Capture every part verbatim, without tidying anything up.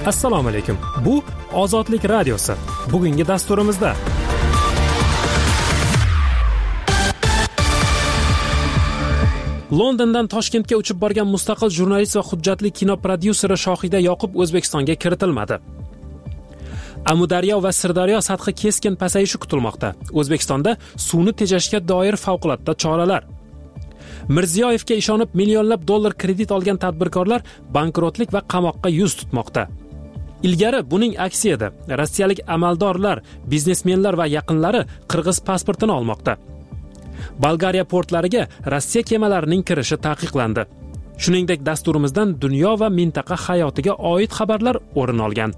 Assalomu alaykum. Bu Ozodlik radiosi. Bugungi dasturimizda Londondan Toshkentga uchib borgan mustaqil jurnalist va hujjatli kino prodyuseri Shohida Yoqub O'zbekistonga kiritilmadi. Amudaryo va Sirdaryo sathi keskin pasayishi kutilmoqda. O'zbekistonda suvni tejashga doir favqulodda choralar. Mirziyoyevga ishonib millionlab dollar kredit olgan tadbirkorlar bankrotlik va qamoqqa yuz tutmoqda. Ilgari buning aksi edi. Rossiyalik amaldorlar, biznesmenlar va yaqinlari qirg'iz pasportini olmoqda. Bolgariya portlariga Rossiya kemalarining kirishi taqiqlandi. Shuningdek, dasturimizdan dunyo va mintaqa hayotiga oid xabarlar o'rin olgan.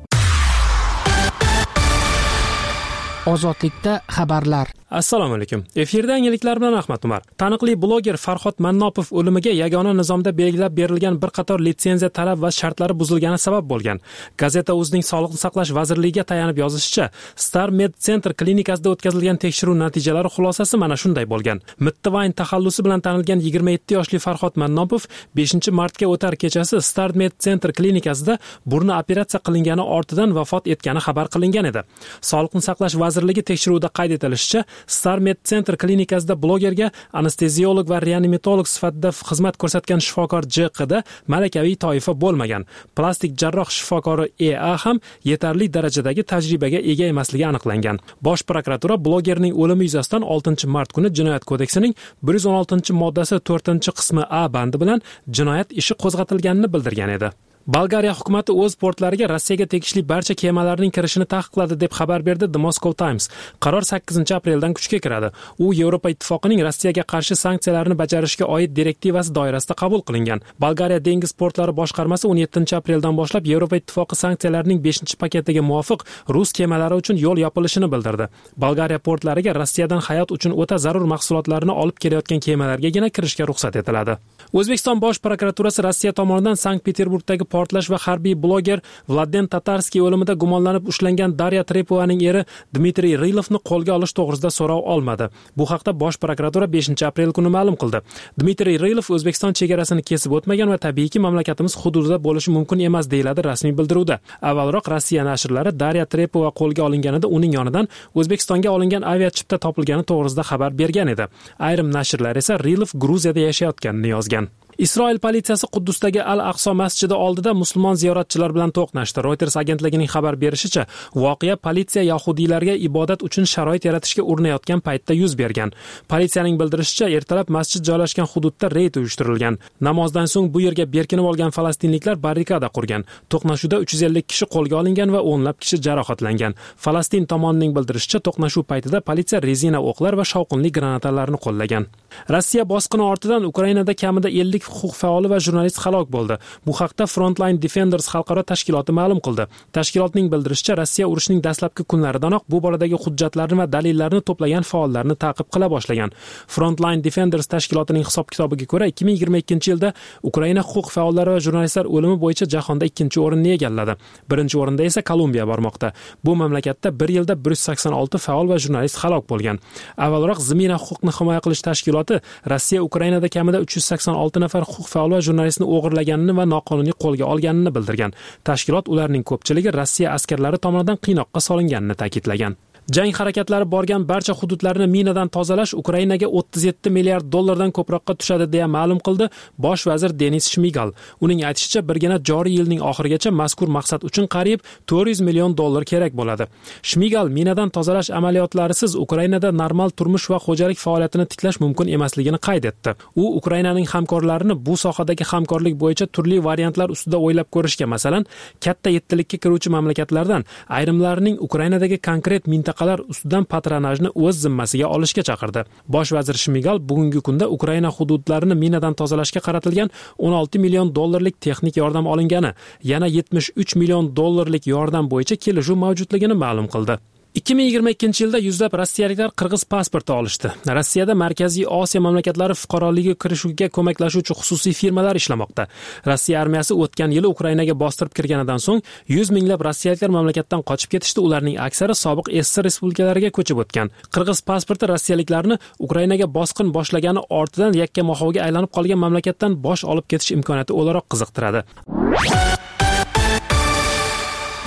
Ozodlikda xabarlar. Assalomu alaykum. Efirda yangiliklar bilan Ahmad Umar. Taniqli bloger Farhod Mannopov o'limiga yagona nizomda belgilab berilgan bir qator litsenziya talab va shartlari buzilgani sabab bo'lgan. Gazeta o'zining Sog'liqni saqlash vazirligiga tayanib yozishicha, Star Med Center klinikasida o'tkazilgan tekshiruv natijalari xulosasi mana shunday bo'lgan. Mittivayn taxallusi bilan tanilgan yigirma yetti yoshli Farhod Mannopov beshinchi martga o'tar kechasi Star Med Center klinikasida burni operatsiya qilingani ortidan vafot etgani xabar qilingan edi. Sog'liqni saqlash vazirligi tekshiruvida qayd etilishicha, Star Med Center klinikasida blogerga anesteziolog va reanimatolog sifatida xizmat ko'rsatgan shifokor J Q da malakaviy toifa bo'lmagan. Plastik jarroh shifokori E A ham yetarli darajadagi tajribaga ega emasligi aniqlangan. Bosh prokuratura blogerning o'limi yuzasidan oltinchi mart kuni Jinoyat kodeksining bir yuz o'n oltinchi moddasi to'rtinchi qismi A bandi bilan jinoyat ishi qo'zg'atilganini bildirgan edi. Bolgariya hukumati o'z portlariga Rossiyaga tegishli barcha kemalarning kirishini taqiqladi deb xabar berdi The Moscow Times. Qaror sakkizinchi apreldan kuchga kiradi. U Yevropa ittifoqining Rossiyaga qarshi sanksiyalarni bajarishga oid direktivasi doirasida qabul qilingan. Bolgariya dengiz portlari boshqarmasi o'n yettinchi apreldan boshlab Yevropa ittifoqi sanksiyalarining beshinchi paketiga muvofiq rus kemalari uchun yo'l yopilishini bildirdi. Bolgariya portlariga Rossiyadan hayot uchun o'ta zarur mahsulotlarni olib kelayotgan kemalargagina kirishga ruxsat etiladi. O'zbekiston bosh prokuraturasi Rossiya tomonidan Sankt-Peterburgdagi portlash va harbiy bloger Vladen Tatarskiy o'limida gumonlanib ushlangan Darya Trepovaning eri Dmitriy Rilovni qo'lga olish to'g'risida so'rov olmadi. Bu haqda bosh prokuratura beshinchi aprel kuni ma'lum qildi. Dmitriy Rilov O'zbekiston chegarasini kesib o'tmagan va tabiiyki mamlakatimiz hududida bo'lishi mumkin emas deyiladi rasmiy bildiruvda. Avvalroq Rossiya nashrlari Darya Trepova qo'lga olinganida uning yonidan O'zbekistonga olingan aviachipta topilgani to'g'risida xabar bergan edi. Ayrim nashrlar esa Rilov Gruziyada yashayotganini yozgan. Isroil politsiyasi Quddusdagi Al-Aqso masjidi oldida musulmon ziyoratchilar bilan to'qnashdi. Reuters agentligining xabar berishicha, voqea politsiya yahudiylarga ibodat uchun sharoit yaratishga urinayotgan paytda yuz bergan. Politsiyaning bildirishicha, ertalab masjid joylashgan hududda reyd uyushtirilgan. Namozdan so'ng bu yerga berkinib olgan falastinliklar barrikada qurgan. To'qnashuvda uch yuz ellik kishi qo'lga olingan va o'nlab kishi jarohatlangan. Falastin tomonining bildirishicha, to'qnashuv paytida politsiya rezina o'qlar va shovqinli granatalarni qo'llagan. Rossiya bosqini ortidan Ukrainada kamida ellik huquq faoli va jurnalist halok bo'ldi. Bu haqda Frontline Defenders xalqaro tashkiloti ma'lum qildi. Tashkilotning bildirishicha, Rossiya urushining dastlabki kunlaridanoq bu boradagi hujjatlarni va dalillarni to'plagan faollarni ta'qib qila boshlagan. Frontline Defenders tashkilotining hisob-kitobiga ko'ra, ikki ming yigirma ikkinchi yilda Ukraina huquq faollari va jurnalistlar o'limi bo'yicha jahonda ikkinchi o'rinni egalladi. Birinchi o'rinda esa Kolumbiya bormoqda. Bu mamlakatda bir yilda bir yuz sakson olti faol va jurnalist halok bo'lgan. Avvalroq Zimina huquqni himoya qilish tashkiloti Rossiya Ukrainada kamida uch yuz sakson olti nafar huquq faol va jurnalistni o'g'irlaganini va noqonuniy qo'lga olganini bildirgan. Tashkilot ularning ko'pchiligi Rossiya askarlari tomonidan qiynoqqa solinganini ta'kidlagan. Jang harakatlari borgan barcha hududlarni minadan tozalash Ukrainaga o'ttiz yetti milliard dollardan ko'proqqa tushadi deya ma'lum qildi bosh vazir Denis Shmigal. Uning aytishicha, birgina joriy yilning oxirigacha mazkur maqsad uchun qariyb to'rt yuz million dollar kerak bo'ladi. Shmigal minadan tozalash amaliyotlarisiz Ukrainada normal turmush va xo'jalik faoliyatini tiklash mumkin emasligini qayd etdi. U Ukrainaning hamkorlarini bu sohadagi hamkorlik bo'yicha turli variantlar ustida o'ylab ko'rishga, masalan, katta yettilikka kiruvchi mamlakatlardan ayrimlarining Ukrainadagi konkret mintaqa ustidan patronajni o'z zimmasiga olishga chaqirdi. Bosh vazir Shmigal bugungi kunda Ukraina hududlarini minadan tozalashga qaratilgan o'n olti million dollarlik texnik yordam olingani, yana yetmish uch million dollarlik yordam bo'yicha kelishuv mavjudligini ma'lum qildi. ikki ming yigirma ikkinchi yilda yuzlab rossiyaliklar qirg'iz pasporti olishdi. Rossiyada Markaziy Osiyo mamlakatlari fuqaroligiga kirishga ko'maklashuvchi xususiy firmalar ishlamoqda. Rossiya armiyasi o'tgan yili Ukrainaga bostirib kirganidan so'ng yuz minglab rossiyaliklar mamlakatdan qochib ketishdi. Ularning aksari sobiq S S R respublikalariga ko'chib o'tgan. Qirg'iz pasporti rossiyaliklarni Ukrainaga bosqin boshlagani ortidan yakkamoxovga aylanib qolgan mamlakatdan bosh olib ketish imkoniyati o'laroq qiziqtiradi.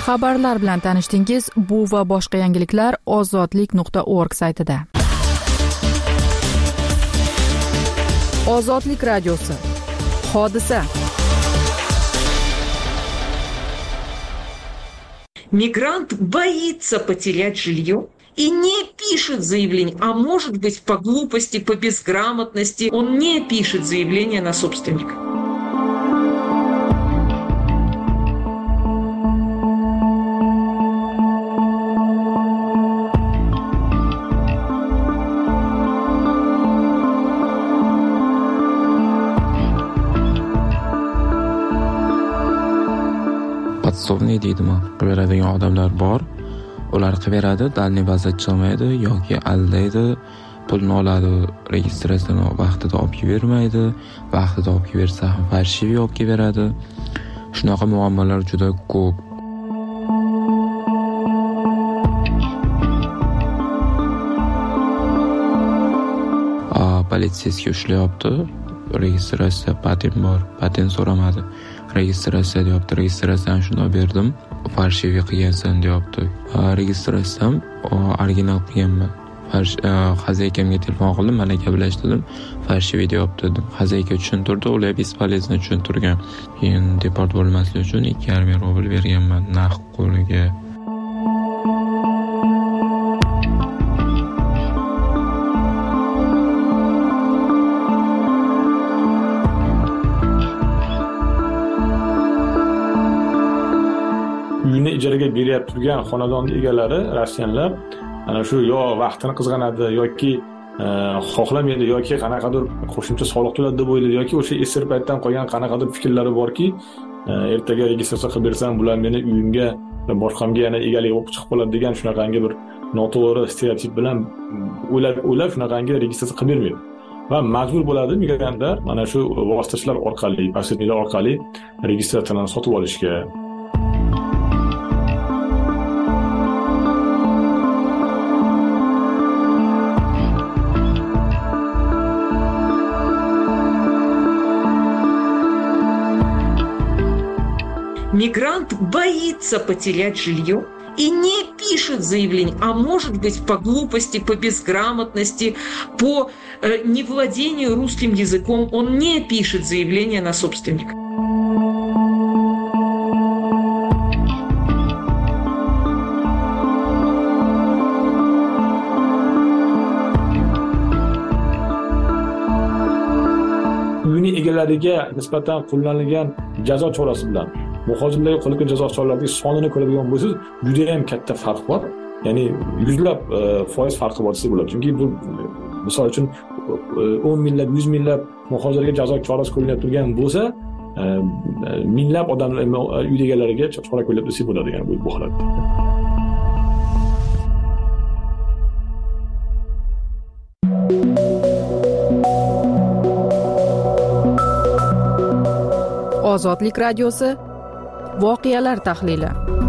Xabarlar bilan tanishdingiz. Bu va boshqa yangiliklar ozodlik nuqta org saytida. Ozodlik radiosi. Hodisa. Мигрант боится потерять жилье и не пишет заявление, а может быть по глупости, по безграмотности он не пишет заявление на собственника. Podsovniy deydimi, beradigan odamlar bor. Ular qiberadi, dalniy bazachi olmaydi yoki aldaydi, pulni oladi, registratsiyani vaqtida olib bermaydi, vaqtida olib bersa ham falshiviy olib beradi. Shunaqa muammolar juda ko'p. A, politsiyasiga ushlayapti. Registratsiya patent bor, patent so'ramadi. Registratsiya deyapti, registratsiyani shunday berdim. Falshiviy qilgansan deyapti. Registratsiyam original qilganman. Xazaykamga telefon qildim, mana gaplashdim. Falshiviy deyapti dedim. Xazayka tushuntirdi, ular bespolezno tushuntirgan. Keyin deport bo'lmaslik uchun ikki yarim ming rubl berganman naqd qo'liga. Uyni ijaraga beryapti turgan xonadon egalari, rossiyanlar, ana shu yo vaqtini qizg'anadi yoki xohlamaydi yoki qanaqadir qo'shimcha soliq to'ladi deb o'ylaydi yoki o'sha esir paytdan qolgan qanaqadir fikrlari borki, ertaga registratsiya qilib bersam bular meni uyimga va boshqamga yana egalik bo'lib chiqib qoladi degan shunaqangi bir noto'g'ri stereotip bilan o'ylab o'ylab shunaqangi registratsiya qilib bermaydi. Va majbur bo'ladi migrantlar mana shu vositachilar orqali, posredniklar orqali registratsiyani sotib olishga. Мигрант боится потерять жилье и не пишет заявление, а может быть по глупости, по безграмотности, по э, невладению русским языком он не пишет заявление на собственника. Uyni egalariga nisbatan qo'llanilgan jazo chorasi bilan muhojirlarga qo'llangan jazo choralarining sonini ko'radigan bo'lsangiz, juda ham katta farq bor. Ya'ni yuzlab foiz farqi bor desa bo'ladi. Chunki bu misol uchun o'n minglab, yuz minglab muhojirlarga jazo chorasi qo'llanib turgan bo'lsa, minglab odamlar uy egalariga chora qo'llanib desa bo'ladi, ya'ni bu holatda. Ozodlik radiosi. Voqealar tahlili.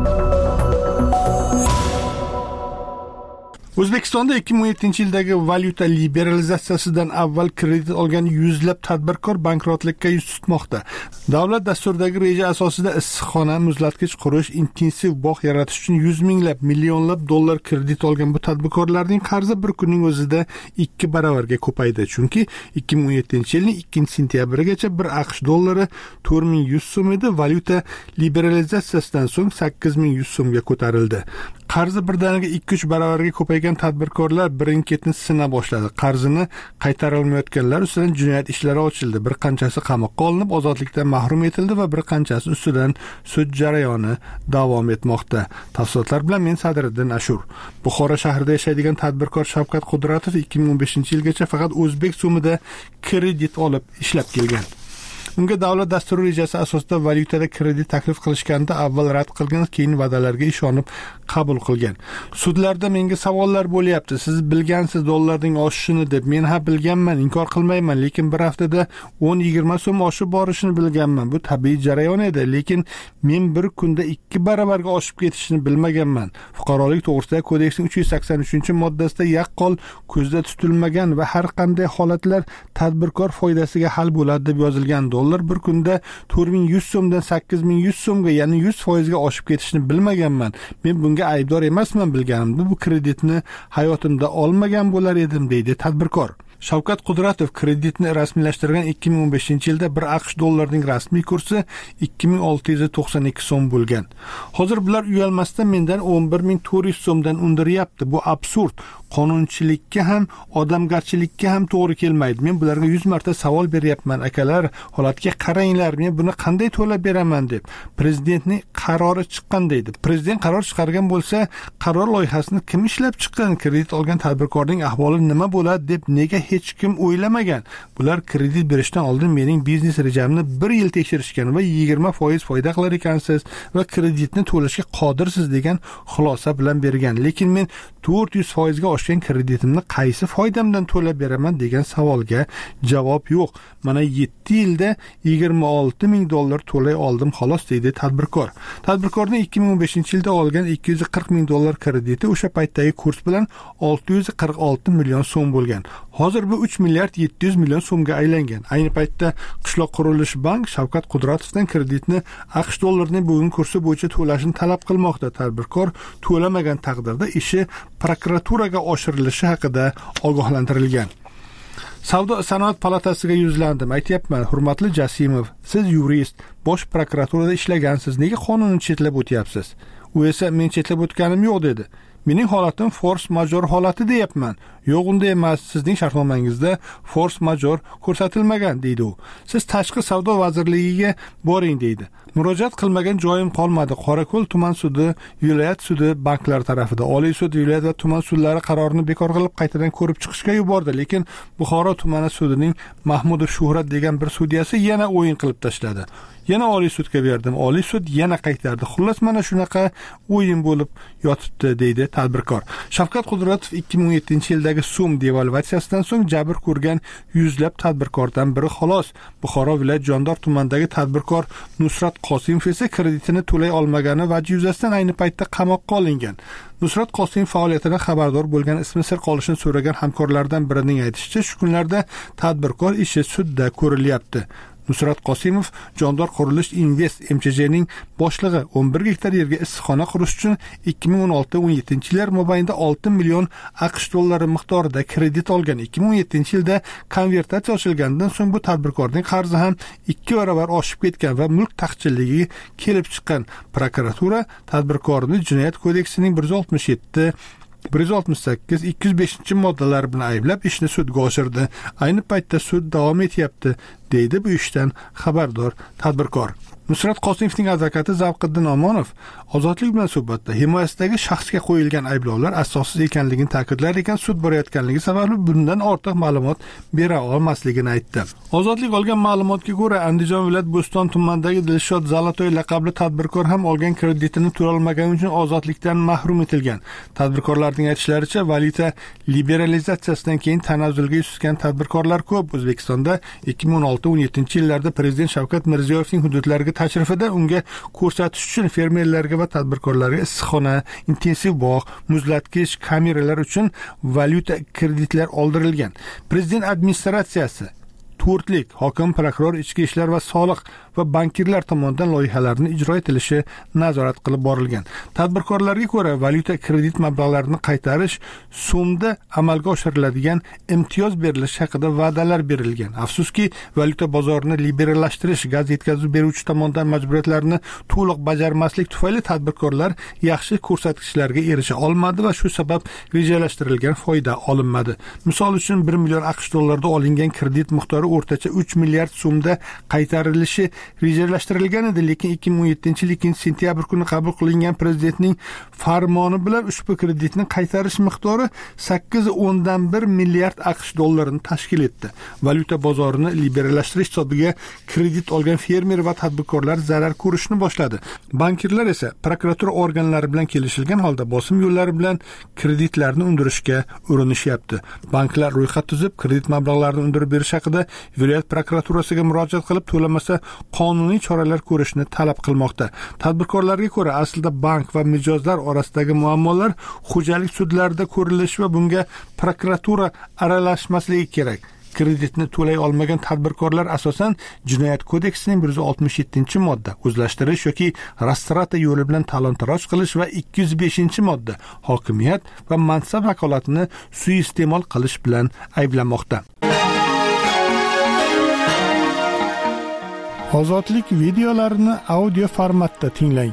O'zbekistonda ikki ming o'n yettinchi yildagi valyuta liberalizatsiyasidan avval kredit olgan yuzlab tadbirkor bankrotlikka yuz tutmoqda. Davlat dasturidagi reja asosida issiqxona, muzlatgich qurish, intensiv bog' yaratish uchun yuz minglab, millionlab dollar kredit olgan bu tadbirkorlarning qarzi bir kunning o'zida ikki baravarga ko'paydi. Chunki ikki ming o'n yettinchi yilning ikkinchi sentyabrigacha bir AQSh dollari to'rt ming yuz so'm edi, valyuta liberalizatsiyasidan so'ng sakkiz ming yuz so'mga ko'tarildi. Qarzi birdaniga ikki uch baravarga ko'paygan tadbirkorlar birin-ketin sina boshladi. Qarzini qaytara olmayotganlar ustidan jinoyat ishlari ochildi. Bir qanchasi qamoqqa olinib, ozodlikdan mahrum etildi va bir qanchasi ustidan sud jarayoni davom etmoqda. Tafsilotlar bilan men Sadriddin Ashur. Buxoro shahrida yashaydigan tadbirkor Shavkat Qudratov ikki ming o'n beshinchi yilgacha faqat o'zbek so'mida kredit olib ishlab kelgan. Unga davlat dasturi rejasi asosida valyutada kredit taklif qilishganda avval rad qilgan, keyin va'dalarga ishonib qabul qilgan. Sudlarda menga savollar bo'lyapti. Siz bilgansiz dollarning oshishini deb. Men ha bilganman, inkor qilmayman, lekin bir haftada o'n yigirma so'm oshib borishini bilganman. Bu tabiiy jarayon edi, lekin men bir kunda ikki baravarga oshib ketishini bilmaganman. Fuqarolik to'g'risidagi kodeksning uch yuz sakson uchinchi moddasida yaqqol ko'zda tutilmagan va har qanday holatlar tadbirkor foydasiga hal bo'ladi deb yozilgan. dollar bir kunda to'rt ming yuz so'mdan sakkiz ming yuz so'mga, ya'ni yuz foizga oshib ketishini bilmaganman. Men bunga aybdor emasman, bilganimda bu kreditni hayotimda olmagan bo'lar edim, deydi tadbirkor. Shavkat Qudratov kreditni rasmiylashtirgan ikki ming o'n beshinchi yilda bir AQSh dollarining rasmiy kursi ikki ming olti yuz to'qson ikki so'm bo'lgan. Hozir bular uyalmasdan mendan o'n bir ming to'rt yuz so'mdan undiryapti. Bu absurd. Qonunchilikka ham, odamgarchilikka ham to'g'ri kelmaydi. Men bularga yuz marta savol beryapman, akalar, holatga qaranglar, men buni qanday to'lab beraman deb. Prezidentning qarori chiqqan deydi. Prezident qaror chiqargan bo'lsa, qaror loyihasini kim ishlab chiqqan? Kredit olgan tadbirkorning ahvoli nima bo'ladi deb nega hech kim o'ylamagan? Bular kredit berishdan oldin mening biznes rejamni bir yil tekshirishgan va yigirma foiz foyda qilar ekansiz va kreditni to'lashga qodirsiz degan xulosa bilan bergan. Lekin men to'rt yuz foizga oshgan kreditimni qaysi foydamdan to'lab beraman degan savolga javob yo'q. Mana yetti yilda yigirma olti ming dollar to'lay oldim xolos, deydi tadbirkor. Tadbirkorning ikki ming o'n beshinchi yilda olgan ikki yuz qirq ming dollar krediti o'sha paytdagi kurs bilan olti yuz qirq olti million so'm bo'lgan. Hozir bu uch milliard yetti yuz million so'mga aylangan. Ayni paytda Qishloq qurilish bank Shavkat Qudratovdan kreditni AQSh dollarining bugungi kursi bo'yicha to'lashini talab qilmoqda. Tadbirkor to'lamagan taqdirda ishi prokuraturaga oshirilishi haqida ogohlantirilgan. Savdo sanoat palatasiga yuzlandim. Aytyapman, hurmatli Jasimov, siz yurist, bosh prokuraturada ishlagansiz. Nega qonunni chetlab o'tyapsiz? U esa men chetlab o'tganim yo'q dedi. Mening holatim force majeure holati deyapman. Yo'q, unday emas. Sizning shartnomangizda force majeure ko'rsatilmagan, deydi u. Siz tashqi savdo vazirligiga boring, deydi. Murojaat qilmagan joyim qolmadi. Qorako'l tuman sudi, viloyat sudi banklar tarafida, Oliy sud, viloyat va tuman sudlari qarorini bekor qilib qaytadan ko'rib chiqishga yubordi. Lekin Buxoro tumani sudining Mahmudov Shuhrat degan bir sudyasi yana o'yin qilib tashladi. Yana Oliy sudga berdim. Oliy sud yana qaytardi. Xullas mana shunaqa o'yin bo'lib yotibdi, deydi tadbirkor. Shavkat Qudratov ikki ming o'n yettinchi yildagi so'm devalvatsiyasidan so'ng jabr ko'rgan yuzlab tadbirkordan biri xolos. Buxoro viloyat Jondor tumanidagi tadbirkor Nusrat Qosimov esa kreditini to'lay olmagani vajhi yuzasidan ayni paytda qamoqqa olingan. Nusrat Qosimov faoliyatidan xabardor bo'lgan, ismi sir qolishini so'ragan hamkorlardan birining aytishicha, shu kunlarda tadbirkor ishi sudda ko'rilyapti. Nusrat Qosimov Jondor qurilish Invest M Ch J'ning boshlig'i o'n bir gektar yerga issiqxona qurish uchun ikki ming o'n olti o'n yettinchi yillar mobaynida olti million AQSh dollari miqdorida kredit olgan. ikki ming o'n yettinchi yilda konvertatsiya ochilgandan so'ng bu tadbirkorning qarzi ham ikki barobar oshib ketgan va mulk taqchilligi kelib chiqqan. Prokuratura tadbirkorni Jinoyat kodeksining bir yuz oltmish yetti bir yuz oltmish sakkiz ikki yuz beshinchi moddalari bilan ayblab ishni sudga oshirdi. Ayni paytda sud davom etyapti, deydi bu ishdan xabardor tadbirkor. Nusrat Qosimovning advokati Zavqiddin Omonov Ozodlik bilan suhbatda himoyasidagi shaxsga qo'yilgan ayblovlar asossiz ekanligini ta'kidlar ekan, sud borayotganligi sababli bundan ortiq ma'lumot bera olmasligini aytdi. Ozodlik olgan ma'lumotga ko'ra, Andijon viloyat Bo'ston tumanidagi Dilshod Zalatoy laqabli tadbirkor ham olgan kreditini to'lay olmagani uchun ozodlikdan mahrum etilgan. Tadbirkorlarning aytishlaricha, valyuta liberalizatsiyasidan keyin tanazzulga yuz tutgan tadbirkorlar ko'p. O'zbekistonda ikki ming o'n olti o'n yettinchi yillarda Prezident Shavkat Mirziyoyevning hududlariga tashrifida unga ko'rsatish uchun fermerlarga va tadbirkorlarga issiqxona, intensiv bog', muzlatgich, kameralar uchun valyuta kreditlar oldirilgan. Prezident administratsiyasi to'rtlik hokim, prokuror, ichki ishlar va soliq va bankirlar tomonidan loyihalarning ijro etilishi nazorat qilib borilgan. Tadbirkorlarga ko'ra, valyuta kredit mablag'larini qaytarish so'mda amalga oshiriladigan imtiyoz berilishi haqida va'dalar berilgan. Afsuski, valyuta bozorini liberallashtirish, gaz yetkazib beruvchi tomonidan majburiyatlarni to'liq bajarmaslik tufayli tadbirkorlar yaxshi ko'rsatkichlarga erisha olmadi va shu sabab rejalashtirilgan foyda olinmadi. Misol uchun bir million AQSh dollarida olingan kredit miqdori o'rtacha uch milliard so'mda qaytarilishi rejalashtirilgan edi, lekin ikki ming o'n yettinchi yil ikkinchi sentyabr kuni qabul qilingan prezidentning farmoni bilan ushbu kreditni qaytarish miqdori sakkiz o'ndan bir milliard AQSh dollarini tashkil etdi. Valyuta bozorini liberallashtirish hisobiga kredit olgan fermer va tadbirkorlar zarar ko'rishni boshladi. Bankirlar esa prokuratura organlari bilan kelishilgan holda bosim yo'llari bilan kreditlarni undirishga urinishyapti. Banklar ro'yxat tuzib, kredit mablag'larini undirib berish haqida viloyat prokuraturasiga murojaat qilib, to'lamasa qonuniy choralar ko'rishni talab qilmoqda. Tadbirkorlarga ko'ra, aslida bank va mijozlar orasidagi muammolar xo'jalik sudlarida ko'rilishi va bunga prokuratura aralashmasligi kerak. kreditni to'lay olmagan tadbirkorlar asosan Jinoyat kodeksining bir yuz oltmish yettinchi modda o'zlashtirish yoki rastrata yo'li bilan talon-taroj qilish va ikki yuz beshinchi modda hokimiyat va mansab vakolatini suiiste'mol qilish bilan ayblanmoqda. Ozodlik videolarini audio formatda tinglang.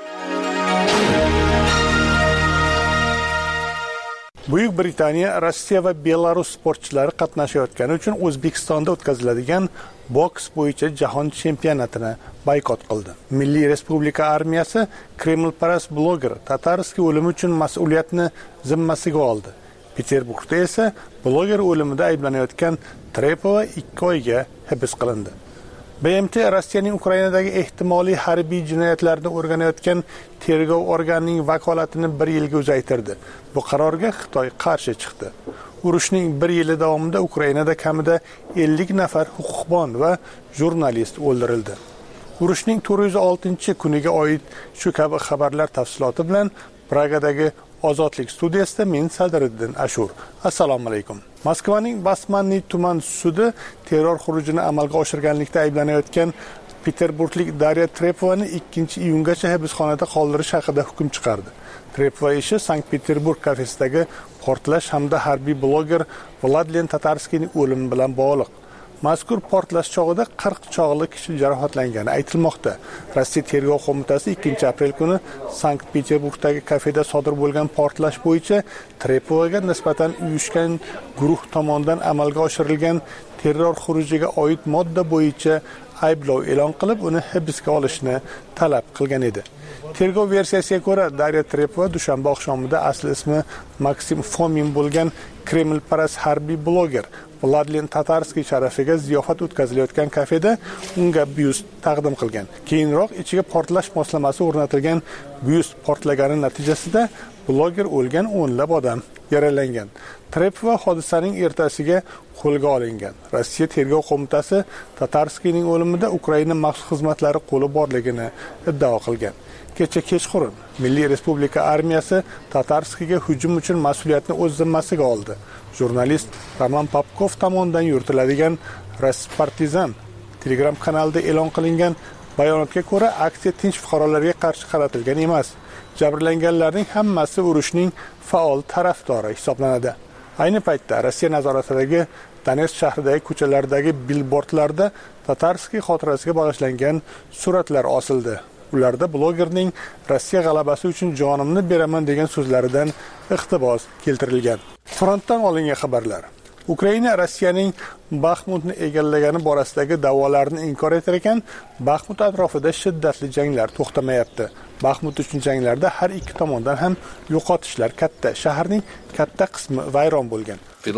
Buyuk Britaniya Rossiya va Belarus sportchilari qatnashayotgani uchun O'zbekistonda o'tkaziladigan boks bo'yicha jahon chempionatini boykot qildi. Milliy Respublika armiyasi Kremlparast bloger Tatarskiy o'limi uchun mas'uliyatni zimmasiga oldi. Peterburgda esa bloger o'limida ayblanayotgan Trepova ikki oyga hibs qilindi. B M T Rossiyaning Ukrainadagi ehtimoliy harbiy jinoyatlarni o'rganayotgan tergov organining vakolatini bir yilga uzaytirdi. Bu qarorga Xitoy qarshi chiqdi. Urushning bir yili davomida Ukrainada kamida ellik nafar huquqbon va jurnalist o'ldirildi. Urushning to'rt yuz oltinchi kuniga oid shu kabi xabarlar tafsiloti bilan Pragadagi Ozodlik studiyasida men Sadriddin Ashur. Assalomu alaykum. Moskvaning Basmanniy tuman sudi terror xurujini amalga oshirganlikda ayblanayotgan Peterburglik Darya Trepovani ikkinchi iyungacha hibsxonada qoldirish haqida hukm chiqardi. Trepova ishi Sankt-Peterburg kafesidagi portlash hamda harbiy bloger Vladlen Tatarskiyning o'limi bilan bog'liq. Mazkur portlash chog'ida qirq chog'li kishi jarohatlangani aytilmoqda. Rossiya tergov qo'mitasi ikkinchi aprel kuni Sankt-Peterburgdagi kafeda sodir bo'lgan portlash bo'yicha Trepovaga nisbatan uyushgan guruh tomonidan amalga oshirilgan terror xurujiga oid modda bo'yicha ayblov e'lon qilib, uni hibsga olishni talab qilgan edi. Tergov versiyasiga ko'ra, Darya Trepova dushanba oqshomida asli ismi Maksim Fomin bo'lgan Kremlparast harbiy bloger Vladlen Tatarskiy sharafiga ziyofat o'tkazilayotgan kafeda unga byust taqdim qilgan. Keyinroq ichiga portlash moslamasi o'rnatilgan byust portlagani natijasida bloger o'lgan, o'nlab odam yaralangan. Trepova hodisaning ertasiga qo'lga olingan. Rossiya tergov qo'mitasi Tatarskiyning o'limida Ukraina maxsus xizmatlari qo'li borligini iddao qilgan. Kecha kechqurun Milliy Respublika armiyasi Tatarskiyga hujum uchun mas'uliyatni o'z zimmasiga oldi. Jurnalist Roman Popkov tomonidan yuritiladigan Raspartizan Telegram kanalida e'lon qilingan bayonotga ko'ra, aksiya tinch fuqarolarga qarshi qaratilgan emas. Jabrlanganlarning hammasi urushning faol tarafdori hisoblanadi. Ayni paytda Rossiya nazoratidagi Donetsk shahridagi ko'chalardagi billbordlarda Tatarskiy xotirasiga bag'ishlangan suratlar osildi. Ularda blogerning Rossiya g'alabasi uchun jonimni beraman degan so'zlaridan iqtibos keltirilgan. Frontdan olingan xabarlar. Ukraina Rossiyaning Baxmutni egallagani borasidagi da'volarni inkor etar ekan, Baxmut atrofida shiddatli janglar to'xtamayapti. Baxmut uchun janglarda har ikki tomondan ham yo'qotishlar katta. Shaharning katta qismi vayron bo'lgan.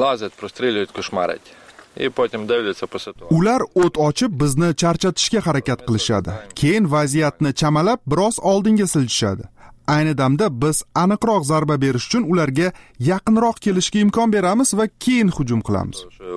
Ular o't ochib bizni charchatishga harakat qilishadi. Keyin vaziyatni chamalab biroz oldinga siljishadi. Ayni damda biz aniqroq zarba berish uchun ularga yaqinroq kelishga imkon beramiz va keyin hujum qilamiz.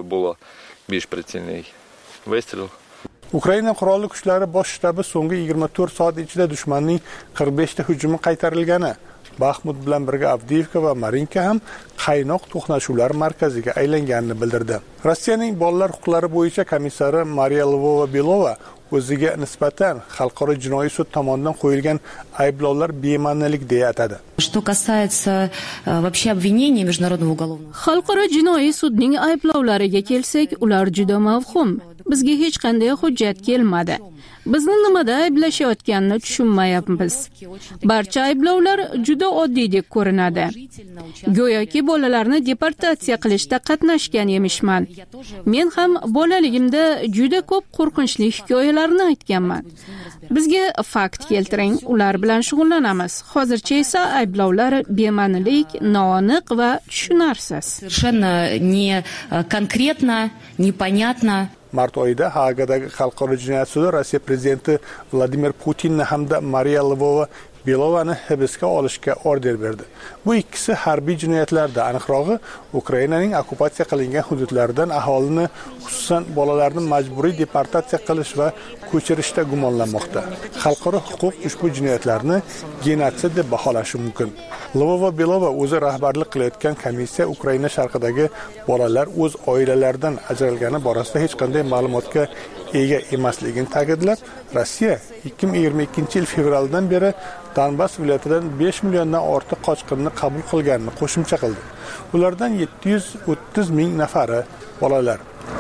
Ukraina qurolli kuchlari bosh shtabi so'nggi yigirma to'rt soat ichida dushmanning qirq besh ta hujumi qaytarilgani, Baxmut bilan birga Avdiivka va Marinka ham qaynoq to'qnashuvlar markaziga aylanganini bildirdi. Rossiyaning bolalar huquqlari bo'yicha komissari Mariya Lvova-Belova o'ziga nisbatan xalqaro jinoiy sud tomonidan qo'yilgan ayblovlar bema'nilik deya atadi. Что касается вообще обвинений международного уголовного Xalqaro jinoiy sudning ayblovlariga kelsak, ular juda mavhum. Bizga hech qanday hujjat kelmadi. Bizni nimada ayblashayotganini tushunmayapmiz. Barcha ayblovlar juda oddiydek ko'rinadi. Go'yoki bolalarni deportatsiya qilishda qatnashgan emishman. Men ham bolaligimda juda ko'p qo'rqinchli hikoyalarni aytganman. Bizga fakt keltiring, ular bilan shug'ullanamiz. Hozircha esa ayblovlar bema'nilik, noaniq va tushunarsiz. Совершенно не конкретно, непонятно. Mart oyida Haagadagi xalqaro jinoyat sudi Rossiya prezidenti Vladimir Putinni hamda Mariya Lvova Belovani hibsga olishga order berdi. Bu ikkisi harbiy jinoyatlarda, aniqrog'i Ukrainaning okkupatsiya qilingan hududlaridan aholini, xususan bolalarni majburiy deportatsiya qilish va ko'chirishda gumonlanmoqda. Xalqaro huquq ushbu jinoyatlarni genotsid deb baholashi mumkin. Lvova Belova o'zi rahbarlik qilayotgan komissiya Ukraina sharqidagi bolalar o'z oilalaridan ajralgani borasida hech qanday ma'lumotga ega emasligini ta'kidlab, Rossiya ikki ming yigirma ikkinchi yil fevraldan beri Donbass viloyatidan besh milliondan ortiq qochqinni qabul qilganini qo'shimcha qildi. Ulardan yetti yuz o'ttiz ming nafari bolalar.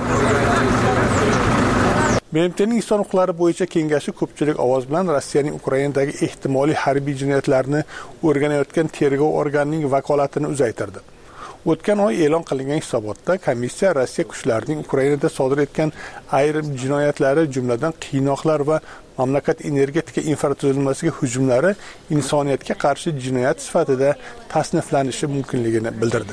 B M T'ning inson huquqlari bo'yicha kengashi ko'pchilik ovoz bilan Rossiyaning Ukrainadagi ehtimoliy harbiy jinoyatlarni o'rganayotgan tergov organining vakolatini uzaytirdi. O'tgan oy e'lon qilingan hisobotda komissiya Rossiya kuchlarining Ukrainada sodir etgan ayrim jinoyatlari, jumladan qiynoqlar va mamlakat energetika infratuzilmasiga hujumlari insoniyatga qarshi jinoyat sifatida tasniflanishi mumkinligini bildirdi.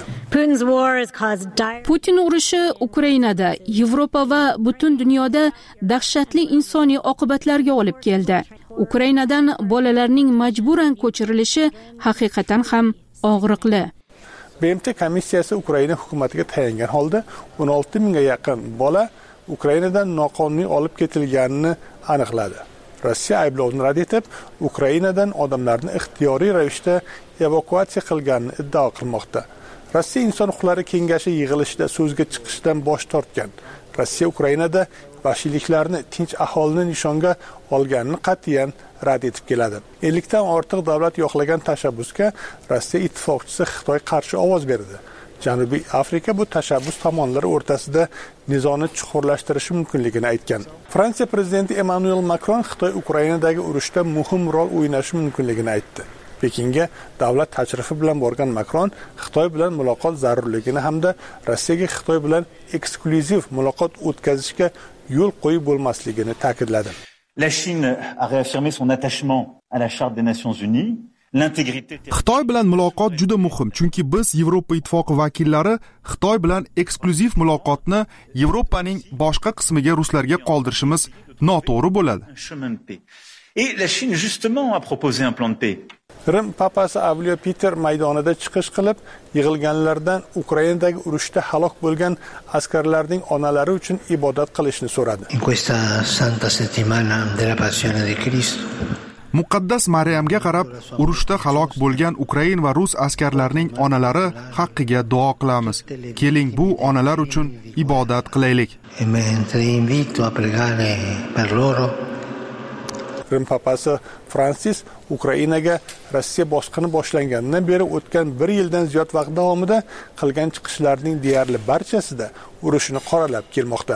Putin urushi Ukrainada, Yevropa va butun dunyoda dahshatli insoniy oqibatlarga olib keldi. Ukrainadan bolalarning majburan ko'chirilishi haqiqatan ham og'riqli. B M T komissiyasi Ukraina hukumatiga tayangan holda o'n olti mingga yaqin bola Ukrainadan noqonuniy olib ketilganini aniqladi. Rossiya ayblovni rad etib, Ukrainadan odamlarni ixtiyoriy ravishda evakuatsiya qilganini iddao qilmoqda. Rossiya inson huquqlari kengashi yig'ilishida so'zga chiqishdan bosh tortgan. Rossiya Ukrainada vahshiyliklarni tinch aholini nishonga olganini qat'iyan rad etib keladi. ellikdan ortiq davlat yo'qlagan tashabbusga Rossiya ittifoqchisi Xitoy qarshi ovoz berdi. Janubiy Afrika bu tashabbus tomonlari o'rtasida nizoni chuqurlashtirishi mumkinligini aytgan. Fransiya prezidenti Emmanuel Macron Xitoy Ukrainadagi urushda muhim rol o'ynashi mumkinligini aytdi. Pekinga davlat tashrifi bilan borgan Macron Xitoy bilan muloqot zarurligini hamda Rossiyaga Xitoy bilan eksklyuziv muloqot o'tkazishga yo'l qo'yib bo'lmasligini ta'kidladi. La Chine a réaffirmé son attachement à la Charte des Nations Unies. Xitoy bilan muloqot juda muhim, chunki biz Yevropa ittifoqi vakillari Xitoy bilan eksklyuziv muloqotni Yevropaning boshqa qismiga ruslarga qoldirishimiz noto'g'ri bo'ladi. Et la Chine justement a proposé un plan de paix. Rim papasi Avliyo Peter maydonida chiqish qilib, yig'ilganlardan Ukrainadagi urushda halok bo'lgan askarlarning onalari uchun ibodat qilishni so'radi. In questa santa settimana della passione di Cristo Muqaddas Maryamga qarab, urushda halok bo'lgan Ukrain va rus askarlarining onalari haqqiga duo qilamiz. Keling, bu onalar uchun ibodat qilaylik. Rim papasi Fransis Ukrainaga Rossiya bosqini boshlanganidan beri o'tgan bir yildan ziyod vaqt davomida qilgan chiqishlarining deyarli barchasida urushni qoralab kelmoqda.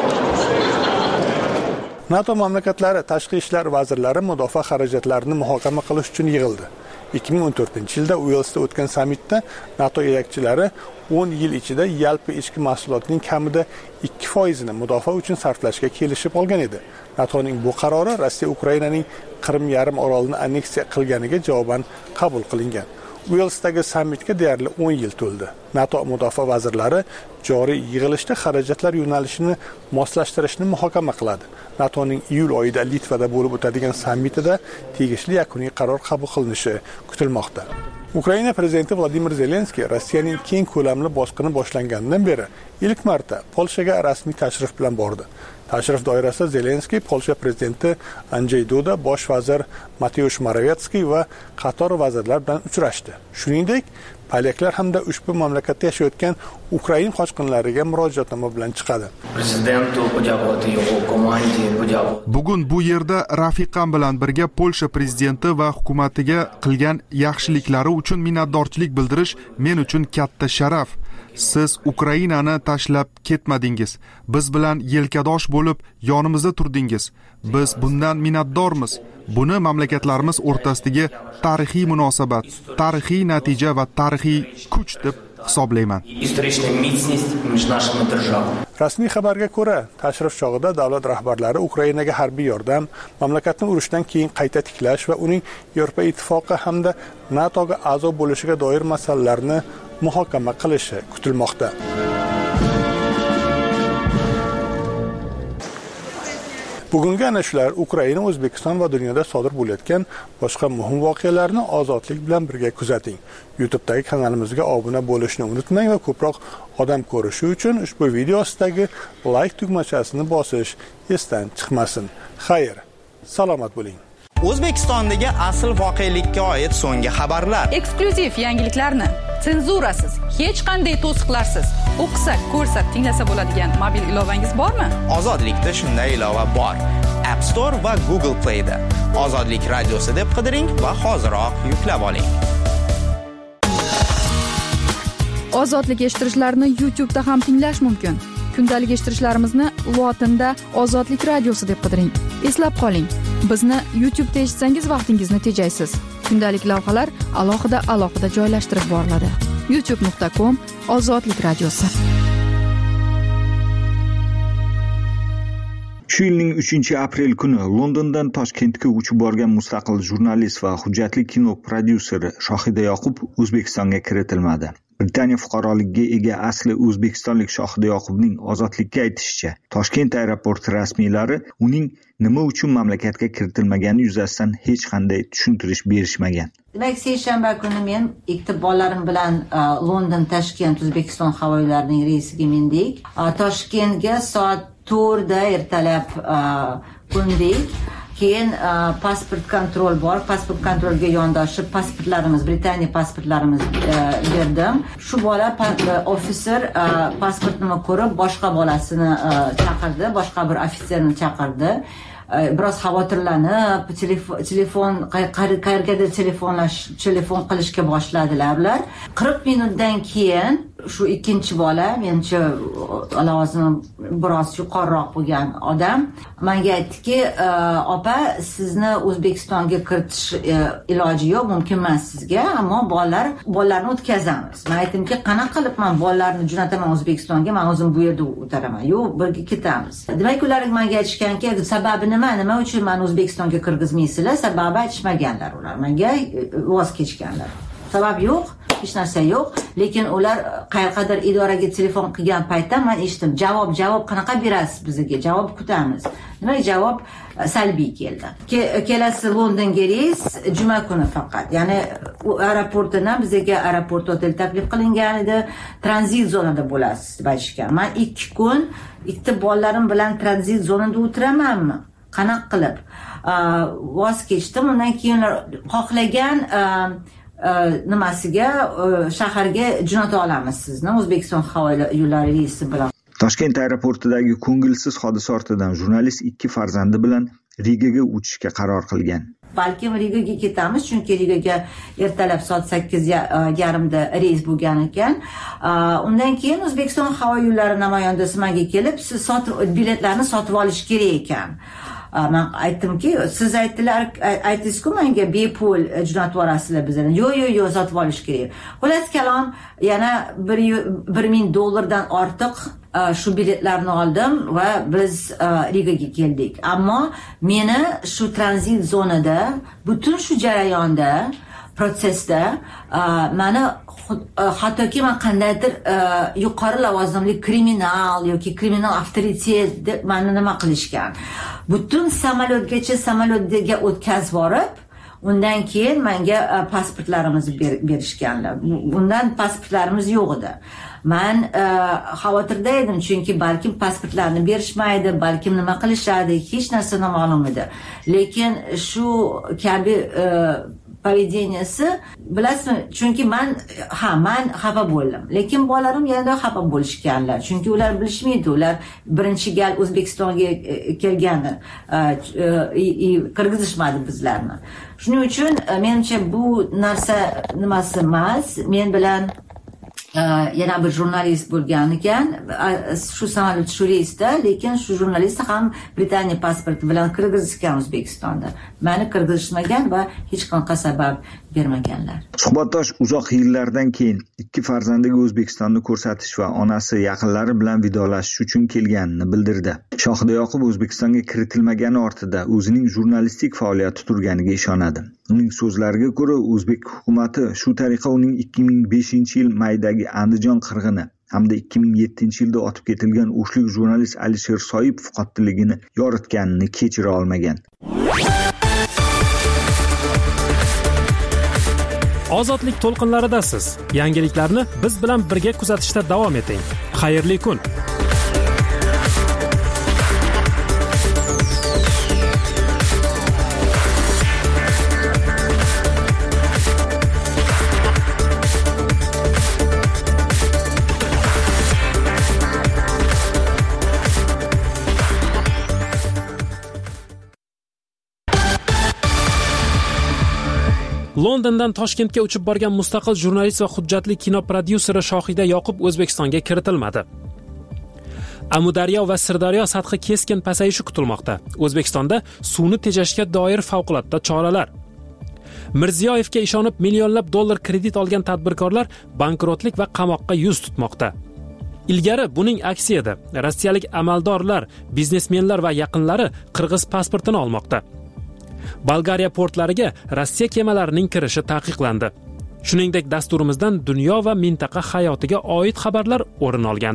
NATO mamlakatlari tashqi ishlar vazirlari mudofaa xarajatlarini muhokama qilish uchun yig'ildi. ikki ming o'n to'rtinchi yilda Uelsda o'tgan sammitda NATO yetakchilari o'n yil ichida yalpi ichki mahsulotning kamida ikki foizini mudofaa uchun sarflashga kelishib olgan edi. NATOning bu qarori Rossiya Ukrainaning Qrim yarim orolini anneksiya qilganiga javoban qabul qilingan. Uelsdagi sammitga deyarli o'n yil to'ldi. NATO mudofaa vazirlari joriy yig'ilishda xarajatlar yo'nalishini moslashtirishni muhokama qiladi. NATOning iyul oyida Litvada bo'lib o'tadigan sammitida tegishli yakuniy qaror qabul qilinishi kutilmoqda. Ukraina prezidenti Vladimir Zelenskiy Rossiyaning keng ko'lamli bosqini boshlanganidan beri ilk marta Polshaga rasmiy tashrif bilan bordi. Tashrif doirasida Zelenskiy Polsha prezidenti Andrzej Duda, bosh vazir Mateusz Morawiecki va qator vazirlar bilan uchrashdi. Shuningdek, polyaklar hamda ushbu mamlakatda yashayotgan Ukrain qochqinlariga murojaatnoma bilan chiqadi. Bugun bu yerda rafiqam bilan birga Polsha prezidenti va hukumatiga qilgan yaxshiliklari uchun minnatdorchilik bildirish men uchun katta sharaf. Siz Ukrainani tashlab ketmadingiz. Biz bilan yelkadosh bo'lib yonimizda turdingiz. Biz bundan minnatdormiz. Buni mamlakatlarimiz o'rtasidagi tarixiy munosabat, tarixiy natija va tarixiy kuch deb hisoblayman. Rasmiy xabarga ko'ra, tashrif chog'ida davlat rahbarlari Ukrainaga harbiy yordam, mamlakatni urushdan keyin qayta tiklash va uning Yevropa ittifoqi hamda NATOga a'zo bo'lishiga doir masalalarni muhokama qilishi kutilmoqda. Bugungi ana shular Ukraina, O'zbekiston va dunyoda sodir bo'layotgan boshqa muhim voqealarni ozodlik bilan birga kuzating. YouTube'dagi kanalimizga obuna bo'lishni unutmang va ko'proq odam ko'rishi uchun ushbu video ostidagi like tugmachasini bosish esdan chiqmasin. Xayr, salomat bo'ling. O'zbekistondagi asl voqelikka oid so'nggi xabarlar. Eksklyuziv yangiliklarni senzurasiz, hech qanday to'siqlarsiz o'qisa, ko'rsa, tinglasa bo'ladigan mobil ilovangiz bormi? Ozodlikda shunday ilova bor. App Store va Google Play da. Ozodlik radiosi deb qidiring va hoziroq yuklab oling. Ozodlik eshittirishlarni YouTube'da ham tinglash mumkin. Kundalik eshittirishlarimizni lotinda Ozodlik radiosi deb qidiring. Eslab qoling, bizni YouTube'da eshitsangiz vaqtingizni tejaysiz. Kundalik lavhalar alohida alohida joylashtirib boriladi. youtube nuqta com Ozodlik radiosi. Shu yilning uchinchi aprel kuni Londondan Toshkentga uchib borgan mustaqil jurnalist va hujjatli kino prodyuseri Shohida Yoqub O'zbekistonga kiritilmadi. Britaniya fuqaroligiga ega asli o'zbekistonlik Shohida Yoqubning ozodlikka aytishicha, Toshkent aeroporti rasmiylari uning nima uchun mamlakatga kiritilmagani yuzasidan hech qanday tushuntirish berishmagan. Demak, seshanba kuni men ikkita bolalarim bilan London Toshkent O'zbekiston havo yo'llarining reysiga mindik. Toshkentga soat to'rtda ertalab qo'ndik. Keyin pasport kontrol bor, pasport kontrolga yondoshib pasportlarimiz, Britaniya pasportlarimiz berdim. Shu bola officer pasportini ko'rib boshqa bolasini chaqirdi, boshqa bir ofitserni chaqirdi. Biroz xavotirlanib, telefon qayergadir telefonlash, telefon qilishga boshladilar ular. qirq minutdan keyin shu ikkinchi bola, menimcha lavozimi biroz yuqoriroq bo'lgan odam menga aytdiki, opa, sizni O'zbekistonga kiritish iloji yo'q, mumkin emas sizga, ammo bolalar bolalarni o'tkazamiz. Men aytdimki, qanaqa qilib men bolalarni jo'nataman O'zbekistonga, men o'zim bu yerda o'taraman. Yo'q, birga ketamiz. Demak, ular menga aytishganki, sababi nima, nima uchun men O'zbekistonga kirgizmaysizlar? Sababi aytishmaganlar ular. Menga voz kechganlar. Sabab yo'q, hech narsa yo'q, lekin ular qayerqadir idoraga telefon qilgan paytda men eshitdim, javob javob qanaqa berasiz bizga? Javob kutamiz. Demak, javob salbiy keldi. Kelasi Londonga reys juma kuni faqat. Ya'ni u aeroportdan bizga aeroport hotel taklif qilingan edi, tranzit zonada bo'lasiz deb aytishgan. Men ikki kun ikkita bolalarim bilan tranzit zonada o'tiramanmi? Qanaqa qilib? Voz kechdim. Undan keyin xohlagan nimasiga shaharga jo'nata olamiz sizni O'zbekiston havo yo'llari reysi bilan. Toshkent aeroportidagi ko'ngilsiz hodisa ortidan jurnalist ikki farzandi bilan Rigaga uchishga qaror qilgan. Balkim Rigaga ketamiz, chunki Rigaga ertalab soat sakkiz yarimda reys bo'lgan ekan. Undan keyin O'zbekiston havo yo'llari namoyandasi menga kelib, siz sotib biletlarni sotib olish kerak ekan. Men aytdimki, siz aytdilar, aytdingiz-ku menga bepul jo'natib yuborasizlar bizni. Yo'q, yo'q, yo'q, sotib olish kerak. Xullas kalom, yana bir ming dollardan ortiq shu biletlarni oldim va biz Rigaga keldik. Ammo meni shu tranzit zonada, butun shu jarayonda, protsesda meni hattoki men qandaydir yuqori lavozimli kriminal yoki kriminal avtoritet deb meni nima qilishgan. Butun samolyotgacha samolyotga o'tkazib borib, undan keyin menga pasportlarimizni berishganlar. Undan pasportlarimiz yo'q edi. Men xavotirda edim, chunki balkim pasportlarni berishmaydi, balkim nima qilishadi, hech narsa noma'lum edi. Lekin shu kabi поведенияsi, bilasizmi, chunki men ha men xafa bo'ldim, lekin bolalarim yana xafa bo'lishganlar, chunki ular bilishmaydi, ular birinchi gal O'zbekistonga kelgani, kirgizishmadi bizlarni. Shuning uchun menimcha bu narsa nimasi emas, men bilan yana bir jurnalist bo'lgan ekan, shu samolyot shu reysda, lekin shu jurnalist ham Britaniya pasporti bilan kirgizishgan O'zbekistonda. Meni kirgizishmagan va hech qanaqa sabab bermaganlar. Suhbatdosh uzoq yillardan keyin ikki farzandiga O'zbekistonni ko'rsatish va onasi yaqinlari bilan vidolashish uchun kelganini bildirdi. Shohida Yoqub O'zbekistonga kiritilmagani ortida o'zining jurnalistik faoliyati turganiga ishonadi. Uning so'zlariga ko'ra, o'zbek hukumatı shu tariqa uning ikki ming beshinchi yil maydagi Andijon qirg'ini hamda ikki ming yettinchi yilda otib ketilgan o'shlik jurnalist Alisher Soipov qotilligini yoritganini kechira olmagan. Ozodlik to'lqinlaridasiz. Yangiliklarni biz bilan birga kuzatishda davom eting. Xayrli kun. Londondan Toshkentga uchib borgan mustaqil jurnalist va hujjatli kino prodyuseri Shohida Yoqub O'zbekistonga kiritilmadi. Amudaryo va Sirdaryo sathi keskin pasayishi kutilmoqda. O'zbekistonda suvni tejashga doir favqulodda choralar. Mirziyoyevga ishonib millionlab dollar kredit olgan tadbirkorlar bankrotlik va qamoqqa yuz tutmoqda. Ilgari buning aksi edi. Rossiyalik amaldorlar, biznesmenlar va yaqinlari qirg'iz pasportini olmoqda. Bolgariya portlariga Rossiya kemalarining kirishi taqiqlandi. Shuningdek, dasturimizdan dunyo va mintaqa hayotiga oid xabarlar o'rin olgan.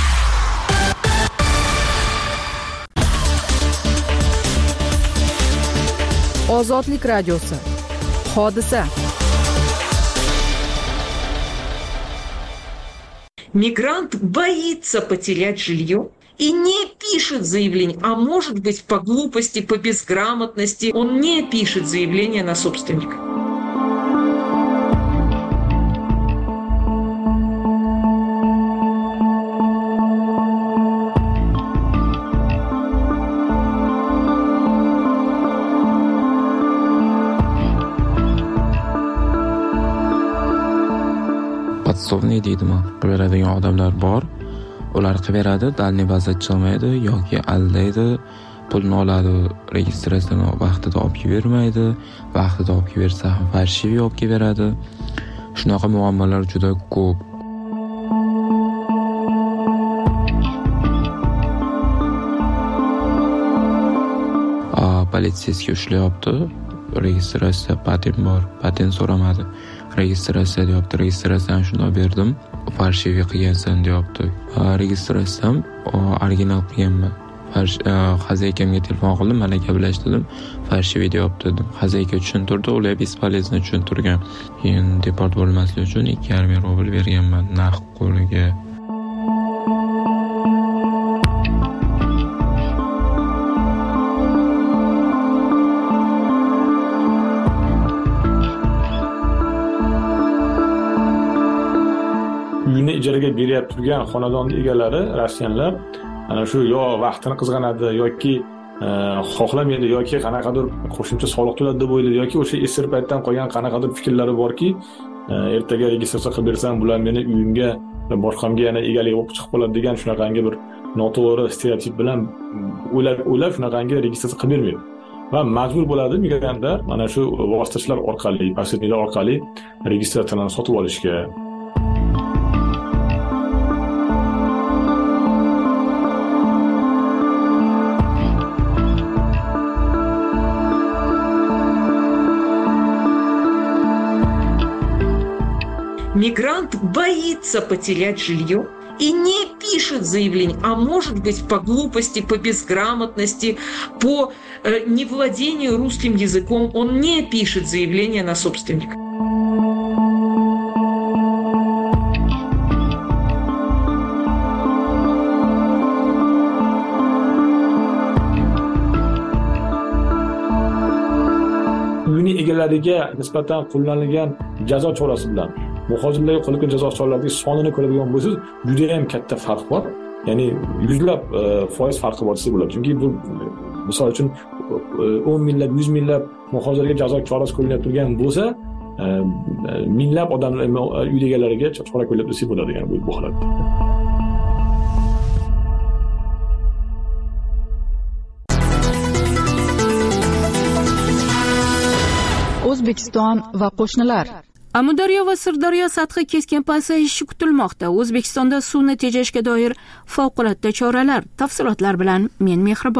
Ozodlik radiosi. Hodisa. Мигрант боится потерять жилье и не пишет заявление, а может быть по глупости, по безграмотности, он не пишет заявление на собственника. Подсовный deydimi, qilaveradigan odamlar bor. Ular qilaveradi, dalni bazat chiqmaydi yoki aldaydi, pulni oladi, registratsiyani vaqtida olib bermaydi, vaqtida olib bersa ham farshivi olib beradi. Shunaqa muammolar juda ko'p. A politsiyasiga ushlayapti. Registratsiya patent bor, patent so'ramadi. Registratsiya deyapti, registratsiyani shunday berdim. Farshivi qilgansan deyapti. Registratsiyam original qilganman. Xazakamga telefon qildim, mana gaplashdim. Farshivi deyapti dedim. Xazayka tushuntirdi, ular bespolezno tushuntirgan. Keyin deport bo'lmaslik uchun ikki yarim ming rubl berganman naqd qo'liga. Uyni ijaraga berib turgan xonadon egalari rossiyanlar ana shu yo vaqtini qizg'anadi yoki xohlamaydi yoki qanaqadir qo'shimcha soliq to'ladi deb o'ylaydi yoki o'sha esir paytdan qolgan qanaqadir fikrlari borki, ertaga registratsiya qilib bersam bular meni uyimga boshqamga yana egalik bo'lib chiqib qoladi degan shunaqangi bir noto'g'ri stereotip bilan o'ylab o'ylab shunaqangi registratsiya qilib bermaydi. Va majbur bo'ladi migrantlar mana shu vositachilar orqali, posredniklar orqali registratsiyani sotib olishga. Мигрант боится потерять жилье и не пишет заявление, а может быть по глупости, по безграмотности, по э, невладению русским языком, он не пишет заявление на собственника. Uyni egalariga nisbatan qo'llanilgan jazo chorasi bilan muhojirlarga qo'llangan jazo choralarining sonini ko'radigan bo'lsangiz, juda ham katta farq bor. Ya'ni yuzlab foiz farqi bor desa bo'ladi. Chunki bu misol uchun o'n minglab, yuz minglab muhojirlarga jazo chorasi qo'llanib turgan bo'lsa, minglab odamlar uy egalariga chora qo'llab desa bo'ladi, ya'ni bu holatda. O'zbekiston va qo'shnilar. Amudaryo va Sirdaryo sathi keskin pasayishi kutilmoqda. O'zbekistonda suvni tejashga doir favqulodda choralar. Tafsilotlar bilan men Mehribon.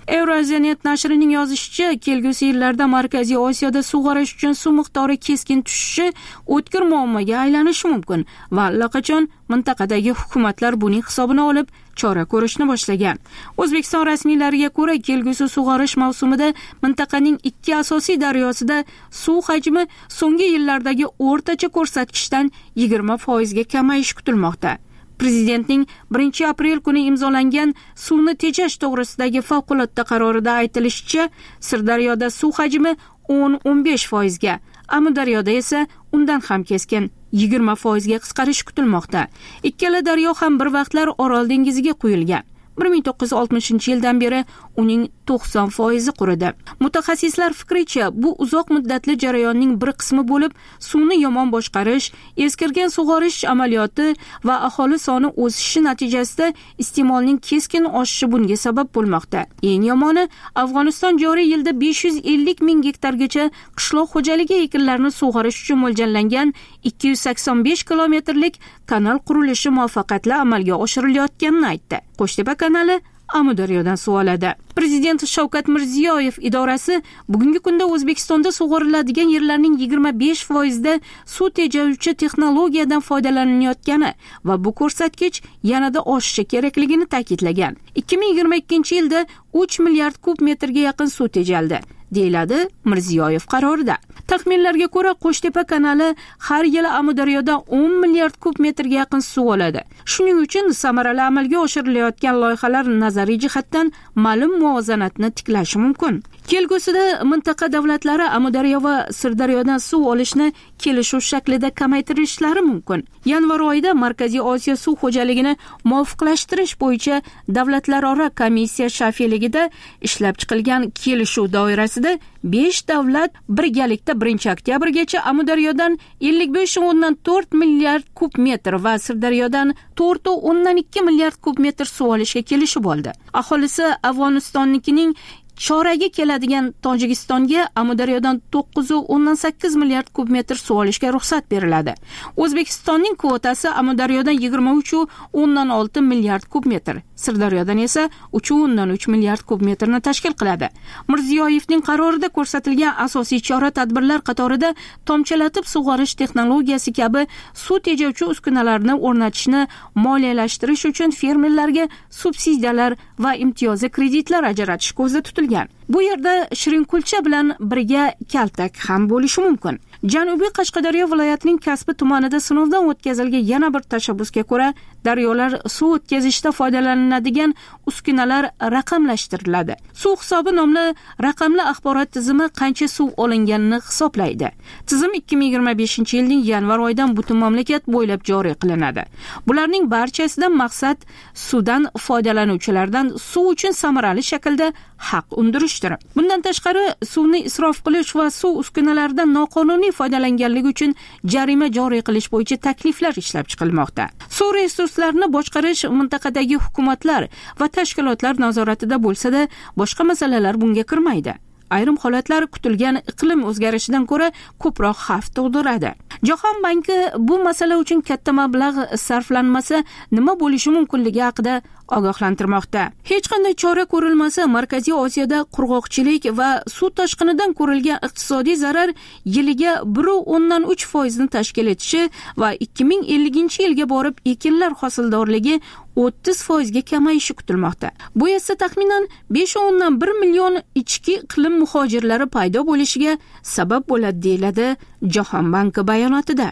Euroziyanet nashrining yozishicha, kelgusi yillarda Markaziy Osiyoda sug'orish uchun suv miqdori keskin tushishi o'tkir muammoga aylanishi mumkin va allaqachon mintaqadagi hukumatlar buning hisobini olib chora ko'rishni boshlagan. O'zbekiston rasmiylariga ko'ra, kelgusi sug'orish mavsumida mintaqaning ikki asosiy daryosida suv hajmi so'nggi yillardagi o'rtacha ko'rsatkichdan yigirma foizga kamayishi kutilmoqda. Prezidentning birinchi aprel kuni imzolangan suvni tejash to'g'risidagi favqulodda qarorida aytilishicha, Sirdaryoda suv hajmi o'n o'n besh foizga, Amudaryoda esa undan ham keskin yigirma foizga qisqarish kutilmoqda. Ikkala daryo ham bir vaqtlar Orol dengiziga quyilgan. bir ming to'qqiz yuz oltmishinchi yildan beri uning to'qson foizi quridi. Mutaxassislar fikricha, bu uzoq muddatli jarayonning bir qismi bo'lib, suvni yomon boshqarish, eskirgan sug'orish amaliyoti va aholi soni o'sishi natijasida iste'molning keskin oshishi bunga sabab bo'lmoqda. Eng yomoni, Afg'oniston joriy yilda besh yuz ellik ming gektargacha qishloq xo'jaligi ekinlarini sug'orish uchun mo'ljallangan ikki yuz sakson besh kilometrlik kanal qurilishi muvaffaqiyatli amalga oshirilayotganini aytdi. Qo'shtepa kanali Amudaryodan suv oladi. Prezident Shavkat Mirziyoyev idorasi bugungi kunda O'zbekistonda sug'oriladigan yerlarning yigirma besh foizida suv tejovchi texnologiyadan foydalanayotgani va bu ko'rsatkich yanada oshishi kerakligini ta'kidlagan. ikki ming yigirma ikkinchi yilda uch milliard kub metrga yaqin suv tejaldi, deyiladi Mirziyoyev qarorida. Taxminlarga ko'ra, Qo'shtepa kanali har yili Amudaryoda o'n milliard kub metrga yaqin suv oladi. Shuning uchun samarali amalga oshirilayotgan loyihalar nazariy jihatdan ma'lum muvozanatni tiklashi mumkin. Kelgusida mintaqa davlatlari Amudaryo va Sirdaryodan suv olishni kelishuv shaklida kamaytirishlari mumkin. Yanvar oyida Markaziy Osiyo suv xo'jaligini muvofiqlashtirish bo'yicha davlatlararo komissiya shafeligida ishlab chiqilgan kelishuv doirasida besh davlat birgalikda birinchi oktyabrgacha Amudaryodan ellik besh o'ndan to'rt milliard kub metr va Sirdaryodan to'rt o'ndan ikki milliard kub metr suv olishga kelishib oldi. Aholisi Afg'onistonnikining choragi keladigan Tojikistonga Amudaryodan to'qqiz o'ndan sakkiz milliard kub metr suv olishga ruxsat beriladi. O'zbekistonning kvotasi Amudaryodan yigirma uch o'ndan olti milliard kub metr, Sirdaryodan esa uch o'ndan uch milliard kub metrni tashkil qiladi. Mirziyoyevning qarorida ko'rsatilgan asosiy chora-tadbirlar qatorida tomchilatib sug'orish texnologiyasi kabi suv tejovchi uskunalarni o'rnatishni moliyalashtirish uchun fermerlarga subsidiyalar va imtiyozli kreditlar ajratish ko'zda tutilgan. Bu yerda Shirinkulcha bilan birga kaltak ham bo'lishi mumkin. Janubiy Qashqadaryo viloyatining Kasbi tumanida sinovdan o'tkazilgan yana bir tashabbusga ko'ra, daryolar suv o'tkazishda foydalaniladigan uskunalar raqamlashtiriladi. Suv hisobi nomli raqamli axborot tizimi qancha suv olinganini hisoblaydi. Tizim ikki ming yigirma beshinchi yilning yanvar oyidan butun mamlakat bo'ylab joriy qilinadi. Bularning barchasidan maqsad suvdan foydalanuvchilardan suv uchun samarali shaklda haq undirishdir. Bundan tashqari, suvni isrof qilish va suv uskunalaridan noqonuniy foydalanganligi uchun jarima joriy qilish bo'yicha takliflar ishlab chiqilmoqda. Suv resurslarini boshqarish mintaqadagi hukumatlar va tashkilotlar nazoratida bo'lsa-da, boshqa masalalar bunga kirmaydi. Ayrim holatlar kutilgan iqlim o'zgarishidan ko'ra ko'proq xavf tug'diradi. Jahon banki bu masala uchun katta mablag' sarflanmasa nima bo'lishi mumkinligi haqida ogohlantirmoqda. Hech qanday chora ko'rilmasa, Markaziy Osiyoda qurg'oqchilik va suv toshqinidan ko'rilgan iqtisodiy zarar yiliga bir o'ndan uch foizni tashkil etishi va ikki ming ellinchi yilga borib ekinlar hosildorligi o'ttiz foizga kamayishi kutilmoqda. Bu esa taxminan besh o'ndan bir million ichki iqlim muhojirlari paydo bo'lishiga sabab bo'ladi, deyiladi Jahon banki bayonotida.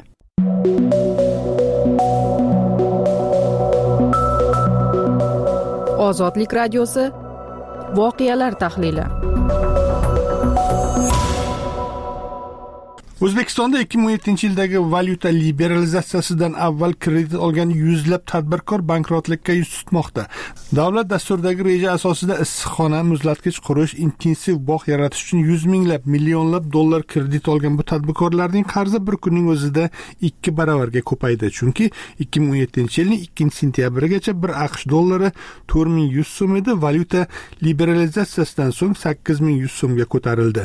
Ozodlik radiosi voqealar tahlili. O'zbekistonda ikki ming o'n yettinchi yildagi valyuta liberalizatsiyasidan avval kredit olgan yuzlab tadbirkor bankrotlikka yuz tutmoqda. Davlat dasturidagi reja asosida issiqxona, muzlatgich qurish, intensiv bog' yaratish uchun yuz minglab, millionlab dollar kredit olgan bu tadbirkorlarning qarzi bir kunning o'zida ikki baravarga ko'paydi. Chunki ikki ming o'n yettinchi yilning ikkinchi sentyabrigacha bir AQSh dollari to'rt ming yuz so'm edi, valyuta liberalizatsiyasidan so'ng sakkiz ming yuz so'mga ko'tarildi.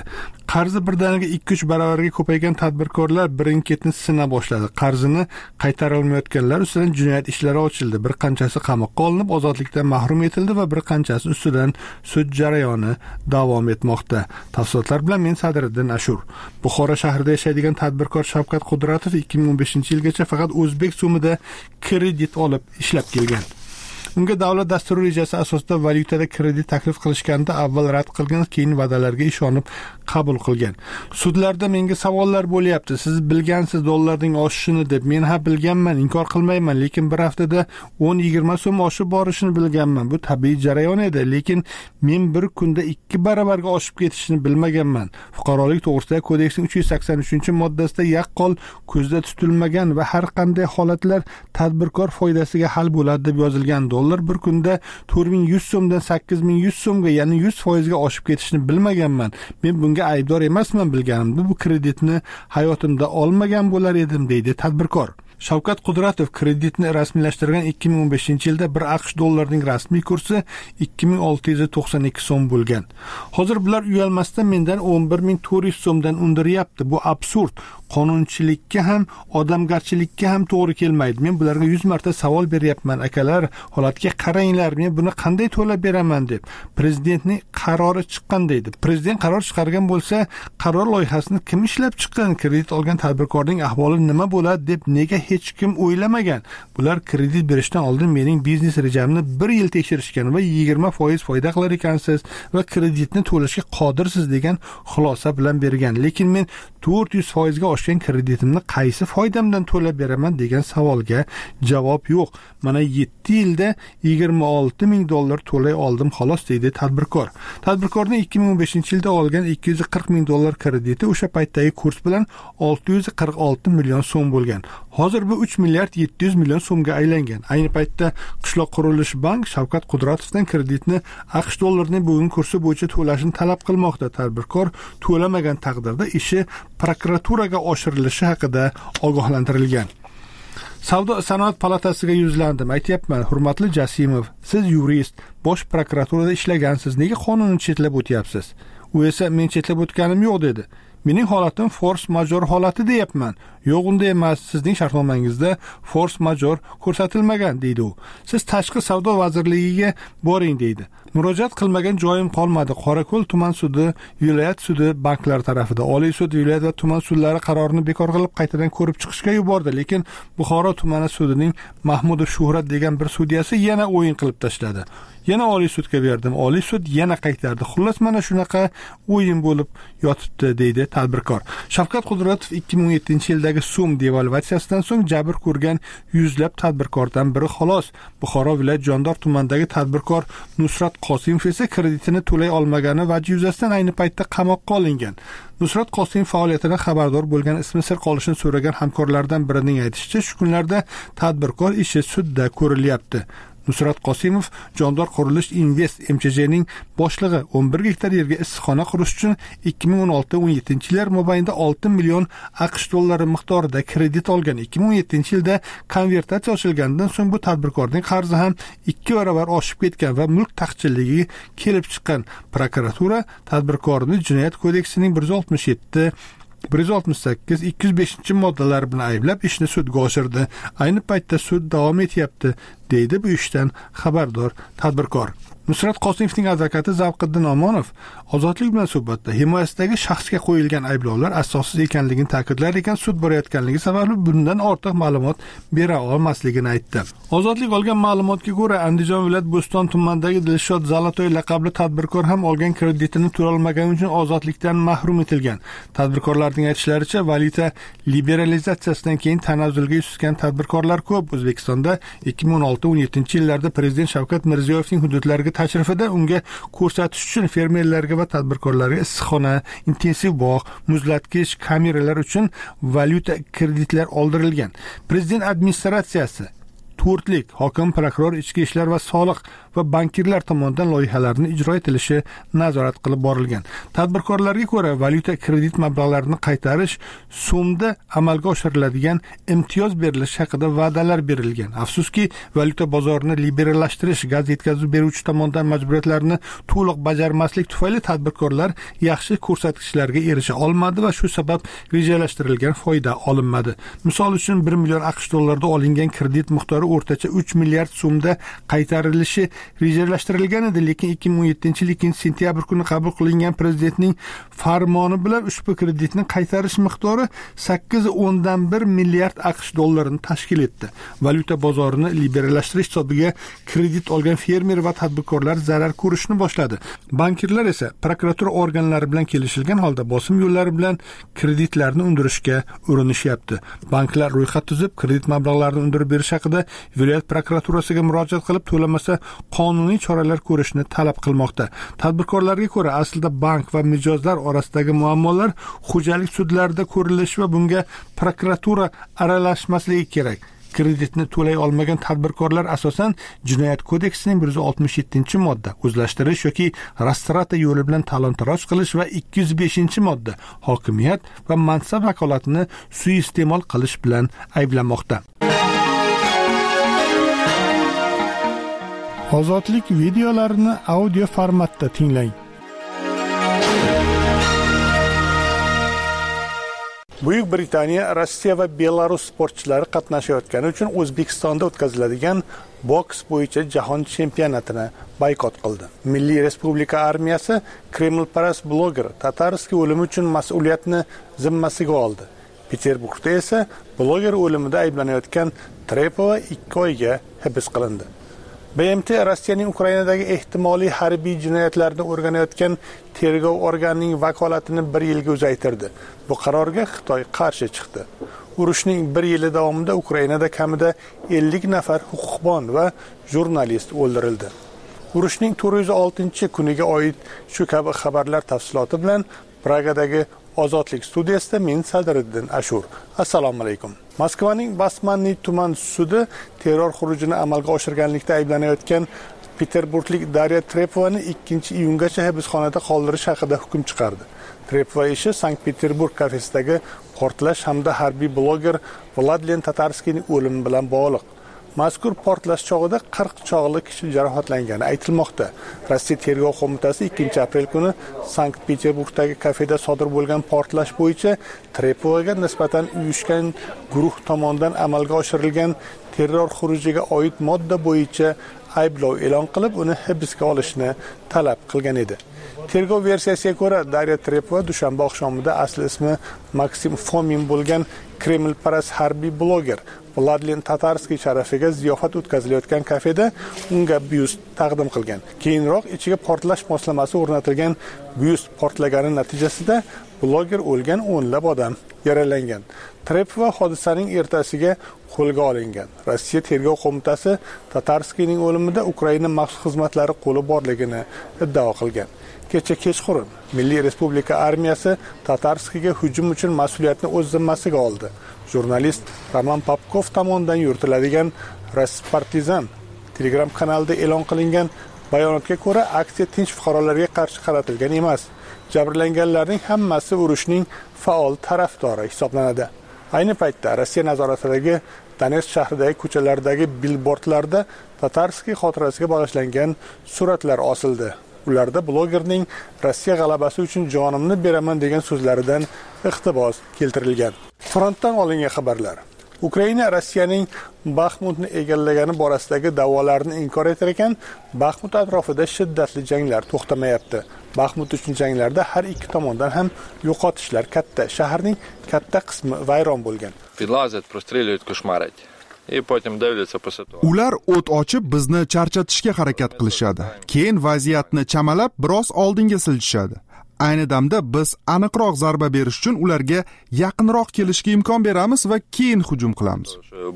qarzi birdaniga ikki uch baravarga ko'paygan tadbirkorlar birin-ketin sina boshladi. Qarzini qaytara olmayotganlar ustidan jinoyat ishlari ochildi. Bir qanchasi qamoqqa olinib, ozodlikdan mahrum etildi va bir qanchasi ustidan sud jarayoni davom etmoqda. Tafsilotlar bilan men Sadriddin Ashur. Buxoro shahrida yashaydigan tadbirkor Shavkat Qudratov ikki ming o'n beshinchi yilgacha faqat o'zbek so'mida kredit olib ishlab kelgan. Unga davlat dasturi rejasi asosida valyutada kredit taklif qilishganda avval rad qilgan, keyin va'dalarga ishonib qabul qilgan. Sudlarda menga savollar bo'lyapti. Siz bilgansiz dollarning oshishini deb. Men ha bilganman, inkor qilmayman, lekin bir haftada o'n yigirma so'm oshib borishini bilganman. Bu tabiiy jarayon edi, lekin men bir kunda ikki baravarga oshib ketishini bilmaganman. Fuqarolik to'g'risidagi kodeksning uch yuz sakson uchinchi moddasida yaqqol ko'zda tutilmagan va har qanday holatlar tadbirkor foydasiga hal bo'ladi deb yozilgan. Dollar bir kunda to'rt ming yuz so'mdan sakkiz ming yuz so'mga, ya'ni yuz foizga oshib ketishini bilmaganman. Men bunga aybdor emasman, bilganimda bu kreditni hayotimda olmagan bo'lar edim, deydi tadbirkor. Shavkat Qudratov kreditni rasmiylashtirgan ikki ming o'n beshinchi yilda bir AQSh dollarining rasmiy kursi ikki ming olti yuz to'qson ikki so'm bo'lgan. Hozir bular uyalmasdan mendan o'n bir ming to'rt yuz so'mdan undiryapti. Bu absurd. Qonunchilikka ham, odamgarchilikka ham to'g'ri kelmaydi. Men bularga yuz marta savol beryapman. Akalar, holatga qaranglar, men buni qanday to'lab beraman deb. Prezidentning qarori chiqqan deydi. Prezident qaror chiqargan bo'lsa, qaror loyihasini kim ishlab chiqqan? Kredit olgan tadbirkorning ahvoli nima bo'ladi deb nega hech kim o'ylamagan? Bular kredit berishdan oldin mening biznes rejamni bir yil tekshirishgan va yigirma foiz foyda qilar ekansiz va kreditni to'lashga qodirsiz degan xulosa bilan bergan. Lekin men to'rt yuz foizga oshgan kreditimni qaysi foydamdan to'lab beraman degan savolga javob yo'q. Mana yetti yilda yigirma olti ming dollar to'lay oldim xolos, deydi tadbirkor. Tadbirkorning ikki ming o'n beshinchi yilda olgan ikki yuz qirq ming dollar krediti o'sha paytdagi kurs bilan olti yuz qirq olti million so'm bo'lgan. Hozir bu uch milliard yetti yuz million so'mga aylangan. Ayni paytda Qishloq qurilish bank Shavkat Qudratovdan kreditni AQSh dollarining bugungi kursi bo'yicha to'lashini talab qilmoqda. Tadbirkor to'lamagan taqdirda ishi prokuraturaga oshirilishi haqida ogohlantirilgan. Savdo sanoat palatasiga yuzlandim. Aytyapman, hurmatli Jasimov, siz yurist, bosh prokuraturada ishlagansiz, nega qonunni chetlab o'tyapsiz? U esa men chetlab o'tganim yo'q dedi. Mening holatim force major holati deyapman. Yo'q, unday emas. Sizning shartnomangizda force major ko'rsatilmagan, deydi u. Siz tashqi savdo vazirligiga boring, deydi. Murojaat qilmagan joyim qolmadi. Qorako'l tuman sudi, viloyat sudi banklar tarafida, Oliy sud, viloyat va tuman sudlari qarorini bekor qilib qaytadan ko'rib chiqishga yubordi, lekin Buxoro tumani sudining Mahmudov Shuhrat degan bir sudyasi yana o'yin qilib tashladi. Yana Oliy sudga berdim. Oliy sud yana qaytardi. Xullas mana shunaqa o'yin bo'lib yotibdi, deydi tadbirkor. Shavkat Qudratov ikki ming o'n yettinchi yildagi so'm devalvatsiyasidan so'ng jabr ko'rgan yuzlab tadbirkordan biri xolos. Buxoro viloyat Jondor tumanidagi tadbirkor Nusrat Qosimov esa kreditini to'lay olmagani vajhi yuzasidan ayni paytda qamoqqa olingan. Nusrat Qosimov faoliyatidan xabardor bo'lgan, ismi sir qolishini so'ragan hamkorlardan birining aytishicha, shu kunlarda tadbirkor ishi sudda ko'rilyapti. Nusrat Qosimov Jondor qurilish Invest M Ch J'ning boshlig'i o'n bir gektar yerga issiqxona qurish uchun ikki ming o'n olti o'n yettinchi yillar mobaynida olti million AQSh dollari miqdorida kredit olgan. ikki ming o'n yettinchi yilda konvertatsiya ochilgandan so'ng bu tadbirkorning qarzi ham ikki baravar oshib ketgan va mulk taqchilligi kelib chiqqan. Prokuratura tadbirkorni Jinoyat kodeksining bir yuz oltmish yetti bir yuz oltmish sakkiz ikki yuz beshinchi moddalari bilan ayblab ishni sudga oshirdi. Ayni paytda sud davom etyapti, deydi bu ishdan xabardor tadbirkor. Nusrat Qosimovning advokati Zavqiddin Omonov Ozodlik bilan suhbatda himoyasidagi shaxsga qo'yilgan ayblovlar asossiz ekanligini ta'kidlar ekan, sud borayotganligi sababli bundan ortiq ma'lumot bera olmasligini aytdi. Ozodlik olgan ma'lumotga ko'ra, Andijon viloyat Bo'ston tumanidagi Dilshod Zalatoy laqabli tadbirkor ham olgan kreditini to'lay olmagani uchun ozodlikdan mahrum etilgan. Tadbirkorlarning aytishlaricha, valyuta liberalizatsiyasidan keyin tanazzulga yuzlangan tadbirkorlar ko'p. O'zbekistonda ikki ming o'n olti o'n yettinchi yillarda Prezident Shavkat Mirziyoyevning hududlariga tashrifida unga ko'rsatish uchun fermerlarga va tadbirkorlarga issiqxona, intensiv bog', muzlatgich, kameralar uchun valyuta kreditlar oldirilgan. Prezident administratsiyasi to'rtlik hokim, prokuror, ichki ishlar va soliq va bankirlar tomonidan loyihalarni ijro etilishi nazorat qilib borilgan. Tadbirkorlarga ko'ra, valyuta kredit mablag'larini qaytarish so'mda amalga oshiriladigan imtiyoz berilishi haqida va'dalar berilgan. Afsuski, valyuta bozorini liberallashtirish gaz yetkazib beruvchi tomonidan majburiyatlarni to'liq bajarmaslik tufayli tadbirkorlar yaxshi ko'rsatkichlarga erisha olmadi va shu sabab rejalashtirilgan foyda olinmadi. Misol uchun bir million AQSh dollarida olingan kredit miqdori o'rtacha uch milliard so'mda qaytarilishi rejalashtirilgan edi, lekin ikki ming o'n yettinchi yil ikkinchi sentyabr kuni qabul qilingan prezidentning farmoni bilan ushbu kreditni qaytarish miqdori sakkiz o'ndan bir milliard AQSh dollarini tashkil etdi. Valyuta bozorini liberallashtirish hisobiga kredit olgan fermer va tadbirkorlar zarar ko'rishni boshladi. Bankirlar esa prokuratura organlari bilan kelishilgan holda bosim yo'llari bilan kreditlarni undirishga urinishyapti. Banklar ro'yxat tuzib, kredit mablag'larini undirib berish haqida viloyat prokuraturasiga murojaat qilib, to'lamasa qonuniy choralar ko'rishni talab qilmoqda. Tadbirkorlarga ko'ra, aslida bank va mijozlar orasidagi muammolar xo'jalik sudlarida ko'rilishi va bunga prokuratura aralashmasligi kerak. Kreditni to'lay olmagan tadbirkorlar asosan Jinoyat kodeksining bir yuz oltmish yettinchi modda o'zlashtirish yoki rastrata yo'li bilan talon-taroj qilish va ikki yuz beshinchi modda hokimiyat va mansab vakolatini suiiste'mol qilish bilan ayblanmoqda. Ozodlik videolarini audio formatda tinglang. Buyuk Britaniya, Rossiya va Belarus sportchilari qatnashayotgani uchun O'zbekistonda o'tkaziladigan boks bo'yicha jahon chempionatini boykot qildi. Milliy Respublika armiyasi Kremlparast bloger Tatarskiy o'limi uchun mas'uliyatni zimmasiga oldi. Peterburgda esa bloger o'limida ayblanayotgan Trepova ikki oyga hibs qilindi. B M T Rossiyaning Ukrainadagi ehtimoliy harbiy jinoyatlarni o'rganayotgan tergov organining vakolatini bir yilga uzaytirdi. Bu qarorga Xitoy qarshi chiqdi. Urushning bir yili davomida Ukrainada kamida ellik nafar huquqbon va jurnalist o'ldirildi. Urushning to'rt yuz oltinchi kuniga oid shu kabi xabarlar tafsiloti bilan Pragadagi Ozodlik studiyasida men Sadriddin Ashur. Assalomu alaykum. Moskvaning Basmanniy tuman sudi terror xurujini amalga oshirganlikda ayblanayotgan Peterburglik Darya Trepovani ikkinchi iyungacha hibsxonada qoldirish haqida hukm chiqardi. Trepova ishi Sankt-Peterburg kafesidagi portlash hamda harbiy bloger Vladlen Tatarskiyning o'limi bilan bog'liq. Mazkur portlash chog'ida qirq chog'li kishi jarohatlangani aytilmoqda. Rossiya tergov qo'mitasi ikkinchi aprel kuni Sankt-Peterburgdagi kafeda sodir bo'lgan portlash bo'yicha Trepovaga nisbatan uyushgan guruh tomonidan amalga oshirilgan terror xurujiga oid modda bo'yicha ayblov e'lon qilib, uni hibsga olishni talab qilgan edi. Tergov versiyasiga ko'ra, Darya Trepova dushanba oqshomida asli ismi Maksim Fomin bo'lgan Kremlparast harbiy bloger Vladlen Tatarskiy sharafiga ziyofat o'tkazilayotgan kafeda unga byust taqdim qilgan. Keyinroq ichiga portlash moslamasi o'rnatilgan byust portlagani natijasida bloger o'lgan, o'nlab odam yaralangan. Trepova hodisaning ertasiga qo'lga olingan. Rossiya tergov qo'mitasi Tatarskiyning o'limida Ukraina maxsus xizmatlari qo'li borligini iddao qilgan. Kecha kechqurun Milliy Respublika armiyasi Tatarskiyga hujum uchun mas'uliyatni o'z zimmasiga oldi. Jurnalist Roman Popkov tomonidan yuritiladigan Raspartizan Telegram kanalida e'lon qilingan bayonotga ko'ra, aksiya tinch fuqarolarga qarshi qaratilgan emas. Jabrlanganlarning hammasi urushning faol tarafdori hisoblanadi. Ayni paytda Rossiya nazoratidagi Donetsk shahridagi ko'chalardagi billbordlarda Tatarskiy xotirasiga bag'ishlangan suratlar osildi. Ularda blogerning Rossiya g'alabasi uchun jonimni beraman degan so'zlaridan iqtibos keltirilgan. Frontdan olingan xabarlar. Ukraina Rossiyaning Baxmutni egallagani borasidagi da'volarni inkor etar ekan, Baxmut atrofida shiddatli janglar to'xtamayapti. Baxmut uchun janglarda har ikki tomondan ham yo'qotishlar katta. Shaharning katta qismi vayron bo'lgan. Ular o't ochib bizni charchatishga harakat qilishadi. Keyin vaziyatni chamalab biroz oldinga siljishadi. Ayni damda biz aniqroq zarba berish uchun ularga yaqinroq kelishga imkon beramiz va keyin hujum qilamiz.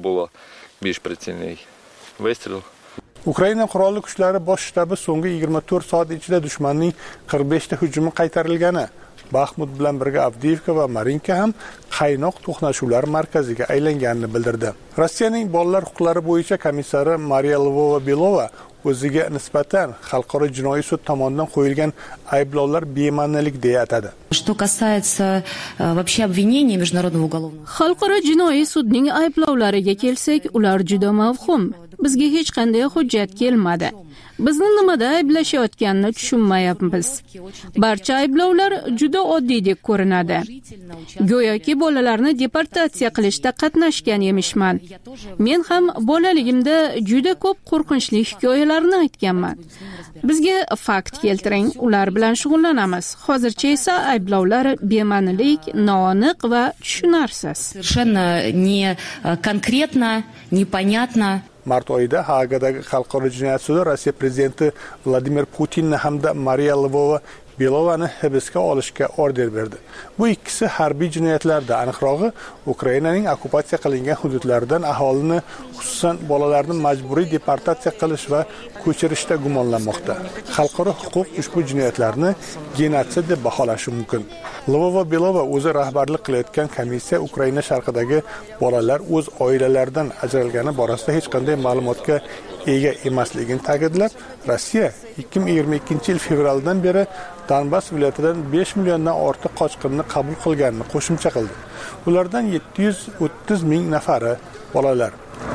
Ukraina qurolli kuchlari bosh shtabi so'nggi yigirma to'rt soat ichida dushmanning qirq besh ta hujumi qaytarilgani, Baxmut bilan birga Avdiivka va Marinka ham qaynoq to'qnashuvlar markaziga aylanganini bildirdi. Rossiyaning bolalar huquqlari bo'yicha komissari Mariya Lvova-Belova o'ziga nisbatan xalqaro jinoiy sud tomonidan qo'yilgan ayblovlar bema'nilik deya atadi. Что касается вообще обвинений международного уголовного xalqaro jinoiy sudning ayblovlariga kelsak, ular juda mavhum. Bizga hech qanday hujjat kelmadi. Bizni nimada ayblashayotganini tushunmayapmiz. Barcha ayblovlar juda oddiydek ko'rinadi. Go'yoki bolalarni deportatsiya qilishda qatnashgan emishman. Men ham bolaligimda juda ko'p qo'rqinchli hikoyalarni aytganman. Bizga fakt keltiring, ular bilan shug'ullanamiz. Hozircha esa ayblovlar bema'nilik, noaniq va tushunarsiz. Совершенно не конкретно, непонятно. Mart oyida Haagadagi xalqaro jinoyat sudi Rossiya prezidenti Vladimir Putinni hamda Mariya Lvova-Belovani hibsga olishga order berdi. Bu ikkisi harbiy jinoyatlarda, aniqrog'i Ukrainaning okupatsiya qilingan hududlaridan aholini, xususan bolalarni majburiy deportatsiya qilish va ko'chirishda gumonlanmoqda. Xalqaro huquq ushbu jinoyatlarni genotsid deb baholashi mumkin. Lvova-Belova o'zi rahbarlik qilayotgan komissiya Ukraina sharqidagi bolalar o'z oilalaridan ajralgani borasida hech qanday ma'lumotga ega emasligini ta'kidlab, Rossiya ikki ming yigirma ikkinchi yil fevraldan beri Donbass viloyatidan besh milliondan ortiq qochqinni qabul qilganini qo'shimcha qildi. Ulardan yetti yuz o'ttiz ming nafari bolalar.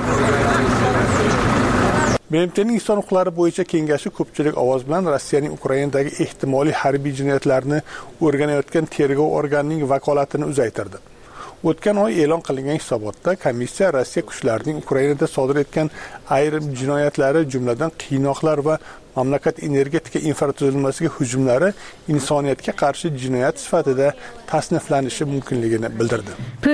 B M T'ning inson huquqlari bo'yicha kengashi ko'pchilik ovoz bilan Rossiyaning Ukrainadagi ehtimoliy harbiy jinoyatlarni o'rganayotgan tergov organining vakolatini uzaytirdi. O'tgan oy e'lon qilingan hisobotda komissiya Rossiya kuchlarining Ukrainada sodir etgan ayrim jinoyatlari, jumladan qiynoqlar va mamlakat energetika infratuzilmasiga hujumlari insoniyatga qarshi jinoyat sifatida tasniflanishi mumkinligini bildirdi.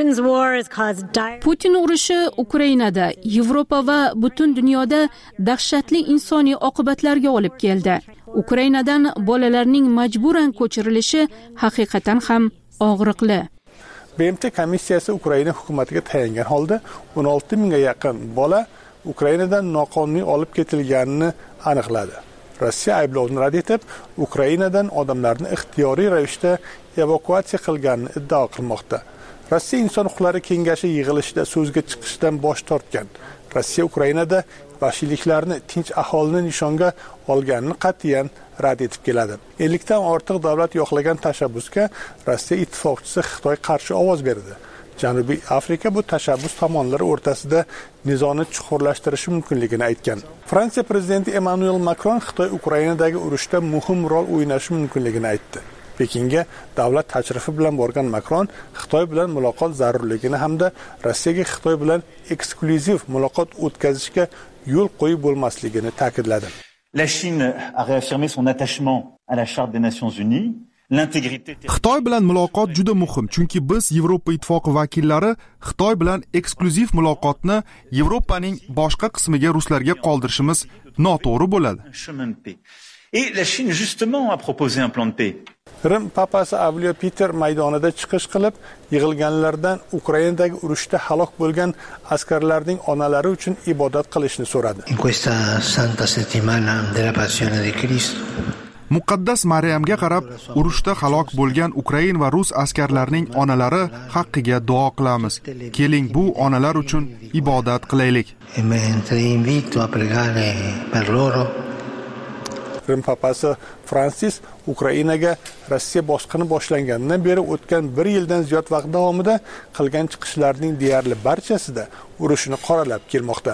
Putin urushi Ukrainada, Yevropa va butun dunyoda dahshatli insoniy oqibatlarga olib keldi. Ukrainadan bolalarning majburan ko'chirilishi haqiqatan ham og'riqli. B M T komissiyasi Ukraina hukumatiga tayangan holda o'n olti mingga yaqin bola Ukrainadan noqonuniy olib ketilganini aniqladi. Rossiya ayblovni rad etib, Ukrainadan odamlarni ixtiyoriy ravishda evakuatsiya qilganini iddao qilmoqda. Rossiya Inson huquqlari kengashi yig'ilishida so'zga chiqishdan bosh tortgan. Rossiya Ukrainada vahshiyliklarni tinch aholini nishonga olganini qat'iyan rad etib keladi. ellikdan ortiq davlat yo'qlagan tashabbusga Rossiya ittifoqchisi Xitoy qarshi ovoz berdi. Janubiy Afrika bu tashabbus tomonlari o'rtasida nizoni chuqurlashtirishi mumkinligini aytgan. Fransiya prezidenti Emmanuel Macron Xitoy Ukrainadagi urushda muhim rol o'ynashi mumkinligini aytdi. Pekinga davlat tashrifi bilan borgan Macron Xitoy bilan muloqot zarurligini hamda Rossiyaga Xitoy bilan eksklyuziv muloqot o'tkazishga yo'l qo'yib bo'lmasligini ta'kidladi. La Chine a réaffirmé son attachement à la Charte des Nations Unies. Xitoy bilan muloqot juda muhim, chunki biz Yevropa ittifoqi vakillari Xitoy bilan eksklyuziv muloqotni Yevropaning boshqa qismiga ruslarga qoldirishimiz noto'g'ri bo'ladi. Et la Chine justement a proposé un plan de paix. Rim papasi Avliyo Peter maydonida chiqish qilib, yig'ilganlardan Ukrainadagi urushda halok bo'lgan askarlarning onalari uchun ibodat qilishni so'radi. In questa santa settimana della passione di Cristo. Muqaddas Maryamga qarab, urushda halok bo'lgan Ukrain va rus askarlarining onalari haqqiga duo qilamiz. Keling, bu onalar uchun ibodat qilaylik. E mentre invito a pregare per loro. Rim papasi Fransis Ukrainaga Rossiya bosqini boshlanganidan beri o'tgan bir yildan ziyod vaqt davomida qilgan chiqishlarning deyarli barchasida urushni qoralab kelmoqda.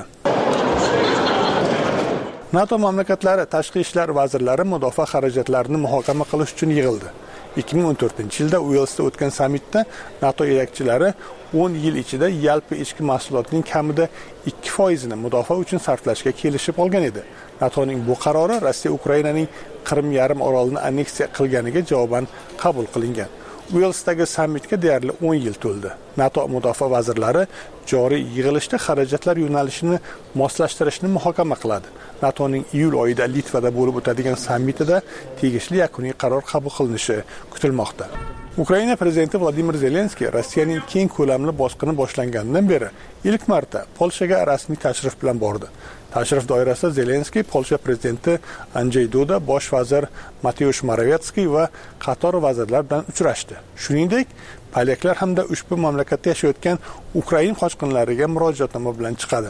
NATO mamlakatlari tashqi ishlar vazirlari mudofaa xarajatlarini muhokama qilish uchun yig'ildi. ikki ming o'n to'rtinchi yilda Uelsda o'tgan sammitda NATO yetakchilari o'n yil ichida yalpi ichki mahsulotning kamida ikki foizini mudofaa uchun sarflashga kelishib olgan edi. NATOning bu qarori Rossiya Ukrainaning Qrim yarim orolini anneksiya qilganiga javoban qabul qilingan. Uelsdagi sammitga deyarli o'n yil to'ldi. NATO mudofaa vazirlari joriy yig'ilishda xarajatlar yo'nalishini moslashtirishni muhokama qiladi. NATOning iyul oyida Litvada bo'lib o'tadigan sammitida tegishli yakuniy qaror qabul qilinishi kutilmoqda. Ukraina prezidenti Vladimir Zelenskiy Rossiyaning keng ko'lamli bosqini boshlanganidan beri ilk marta Polshaga rasmiy tashrif bilan bordi. Tashrif doirasida Zelenskiy, Polsha prezidenti Andrzej Duda, bosh vazir Mateusz Morawiecki va qator vazirlar bilan uchrashdi. Shuningdek, polyaklar hamda ushbu mamlakatda yashayotgan Ukrain qochqinlariga murojaatnoma bilan chiqadi.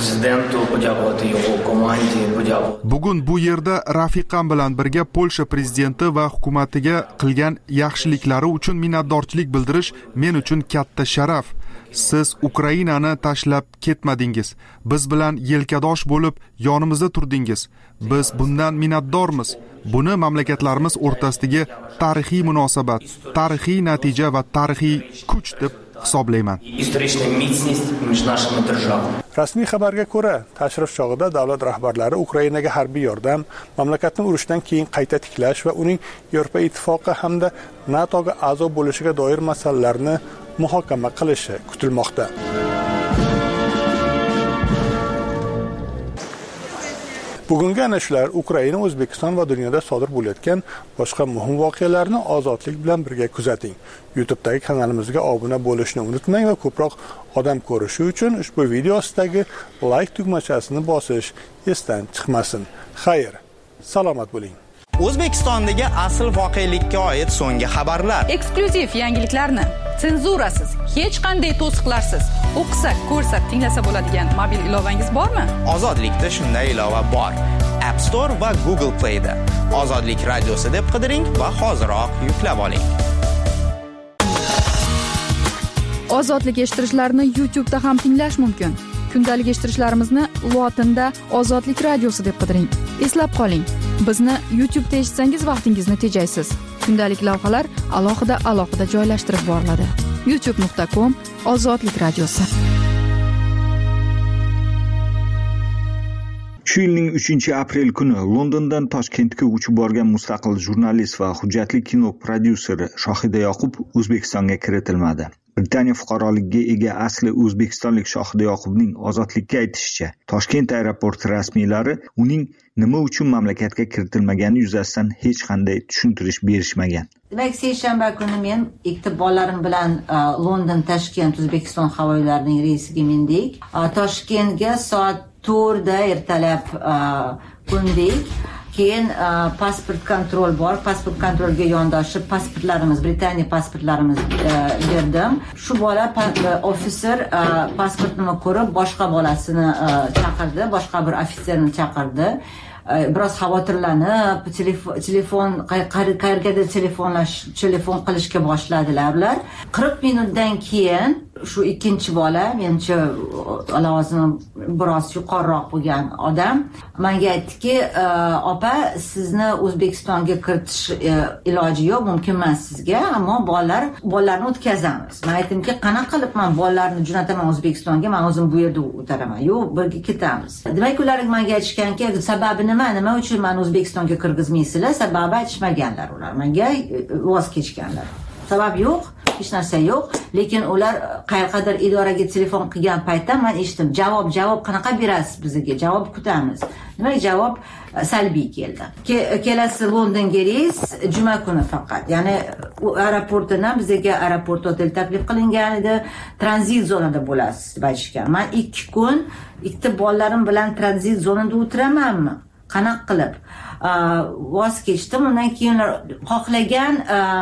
Bugun bu yerda rafiqam bilan birga Polsha prezidenti va hukumatiga qilgan yaxshiliklari uchun minnatdorchilik bildirish men uchun katta sharaf. Siz Ukrainani tashlab ketmadingiz. Biz bilan yelkadosh bo'lib yonimizda turdingiz. Biz bundan minnatdormiz. Buni mamlakatlarimiz o'rtasidagi tarixiy munosabat, tarixiy natija va tarixiy kuch deb hisoblayman. Rasmiy xabarga ko'ra, tashrif chog'ida davlat rahbarlari Ukrainaga harbiy yordam, mamlakatni urushdan keyin qayta tiklash va uning Yevropa ittifoqi hamda NATOga a'zo bo'lishiga doir masalalarni muhokama qilishi kutilmoqda. Bugungi ana shular Ukraina, O'zbekiston va dunyoda sodir bo'layotgan boshqa muhim voqealarni ozodlik bilan birga kuzating. YouTube'dagi kanalimizga obuna bo'lishni unutmang va ko'proq odam ko'rishi uchun ushbu video ostidagi like tugmachasini bosish esdan chiqmasin. Xayr, salomat bo'ling. O'zbekistondagi asl voqelikka oid so'nggi xabarlar. Eksklyuziv yangiliklarni senzurasiz, hech qanday to'siqlarsiz o'qisak, ko'rsak, tinglasa bo'ladigan mobil ilovangiz bormi? Ozodlikda shunday ilova bor. App Store va Google Play da. Ozodlik radiosi deb qidiring va hoziroq yuklab oling. Ozodlik eshittirishlarni YouTube'da ham tinglash mumkin. Kundalik eshittirishlarimizni lotinda Ozodlik radiosi deb qidiring. Eslab qoling, bizni YouTube'da eshitsangiz vaqtingizni tejaysiz. Kundalik lavhalar alohida alohida joylashtirib boriladi. youtube nuqta com Ozodlik radiosi. Shu yilning uchinchi aprel kuni Londondan Toshkentga uchib borgan mustaqil jurnalist va hujjatli kino prodyuseri Shohida Yoqub O'zbekistonga kiritilmadi. Britaniya fuqaroligiga ega asli o'zbekistonlik Shohida Yoqubning ozodlikka aytishicha, Toshkent aeroporti rasmiylari uning nima uchun mamlakatga kiritilmagani yuzasidan hech qanday tushuntirish berishmagan. Demak, seshanba kuni men ikkita bolalarim bilan London Toshkent O'zbekiston havo yo'llarining reysiga mindik. Toshkentga soat to'rtda ertalab qo'ndik. Keyin pasport kontrol bor. Pasport kontrolga yondoshib pasportlarimiz, Britaniya pasportlarimizni berdim. Shu bola ofitser pasportini ko'rib boshqa bolasini chaqirdi, boshqa bir ofitserni chaqirdi. Biroz xavotirlanib, telefon telefon qayergadir telefonlash, telefon qilishga boshladilar ular. qirq minutdan keyin shu ikkinchi bola, menimcha lavozimi biroz yuqoriroq bo'lgan odam menga aytdiki, opa, sizni O'zbekistonga kiritish iloji yo'q, mumkin emas sizga, ammo bolalar bolalarni o'tkazamiz. Men aytdimki, qanaqa qilib men bolalarni jo'nataman O'zbekistonga, men o'zim bu yerda o'taraman. Yo'q, birga ketamiz. Demak, ular menga aytishganki, sababi nima, nima uchun meni O'zbekistonga kirgizmaysizlar? Sababi aytishmaganlar ular. Menga voz kechganlar. Sabab yo'q, hech narsa yo'q, lekin ular qayerqadir idoraga telefon qilgan paytda men eshitdim, javob, javob qanaqa berasiz bizga? Javob kutamiz. Demak, javob salbiy keldi. Kelasi Londonga reys juma kuni faqat. Ya'ni aeroportdan bizga aeroport hotel taklif qilingan edi, tranzit zonada bo'lasiz deb aytishgan. Men ikki kun ikkita bolalarim bilan tranzit zonada o'tiramanmi? Qanaqa qilib? Voz kechdim. Undan keyin xohlagan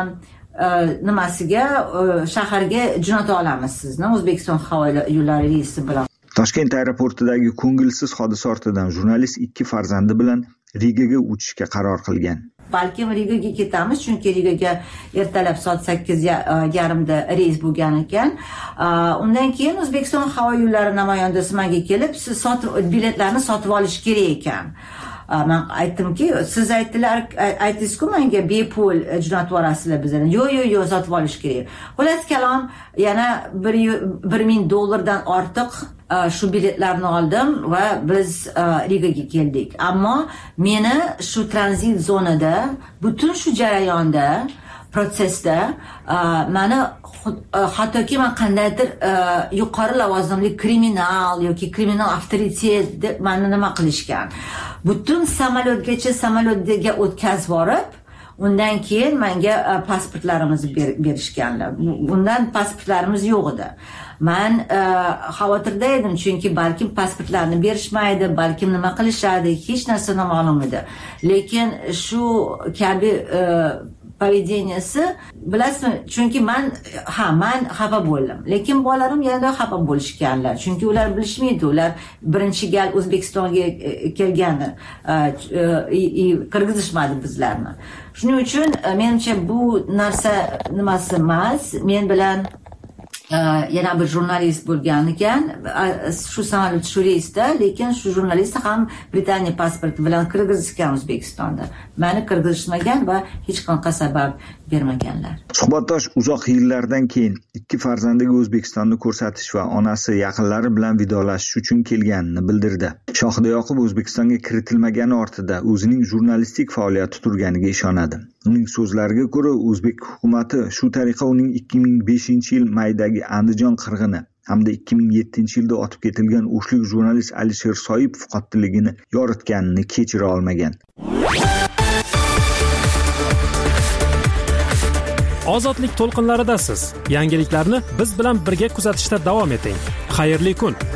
nimasiga shaharga jo'nata olamiz sizni O'zbekiston havo yo'llari reysi bilan. Toshkent aeroportidagi ko'ngilsiz hodisa ortidan jurnalist ikki farzandi bilan Rigaga uchishga qaror qilgan. Balkim Rigaga ketamiz, chunki Rigaga ertalab soat sakkiz yarim da reys bo'lgan ekan. Undan keyin O'zbekiston havo yo'llari namoyandasi menga kelib, siz sotib biletlarni sotib olish kerak ekan. Men aytdimki, siz aytdilar, aytdingiz-ku menga bepul jo'natib yuborasizlar bizlarni. Yo'q, yo'q, yo'q, sotib olish kerak. Xullas kalom, yana bir ming dollardan ortiq shu biletlarni oldim va biz Rigaga keldik. Ammo meni shu tranzit zonada, butun shu jarayonda, protsesda meni hattoki men qandaydir yuqori lavozimli kriminal yoki kriminal avtoritet deb meni nima qilishgan. Butun samolyotgacha samolyotga o'tkazib borib, undan keyin menga pasportlarimizni berishganlar. Bundan pasportlarimiz yo'q edi. Men xavotirda edim, chunki balkim pasportlarni berishmaydi, balkim nima qilishadi, hech narsa noma'lum edi. Lekin shu kabi поведенияsi, bilasizmi, chunki men ha men xafa bo'ldim, lekin bolalarim yana xafa bo'lishganlar, chunki ular bilishmaydi, ular birinchi gal O'zbekistonga kelgandi, qirg'izishmadi bizlarni. Shuning uchun menimcha bu narsa nimasi emas, men bilan yana bir jurnalist bo'lgan ekan, shu samolyot shu reysda, lekin shu jurnalist ham Britaniya pasporti bilan kirgizishgan O'zbekistonda. Meni kirgizishmagan va hech qanaqa sabab bermaganlar. Suhbatdosh uzoq yillardan keyin ikki farzandiga O'zbekistonni ko'rsatish va onasi yaqinlari bilan vidolashish uchun kelganini bildirdi. Shohida Yoqub O'zbekistonga kiritilmagani ortida o'zining jurnalistik faoliyati turganiga ishonadi. Uning so'zlariga ko'ra, o'zbek hukumatı shu tariqa uning ikki ming beshinchi yil maydagi Andijon qirg'ini hamda ikki ming yettinchi yilda otib ketilgan o'shlik jurnalist Alisher Soipov qotilligini yoritganini kechira olmagan. Ozodlik to'lqinlaridasiz. Yangiliklarni biz bilan birga kuzatishda davom eting. Xayrli kun.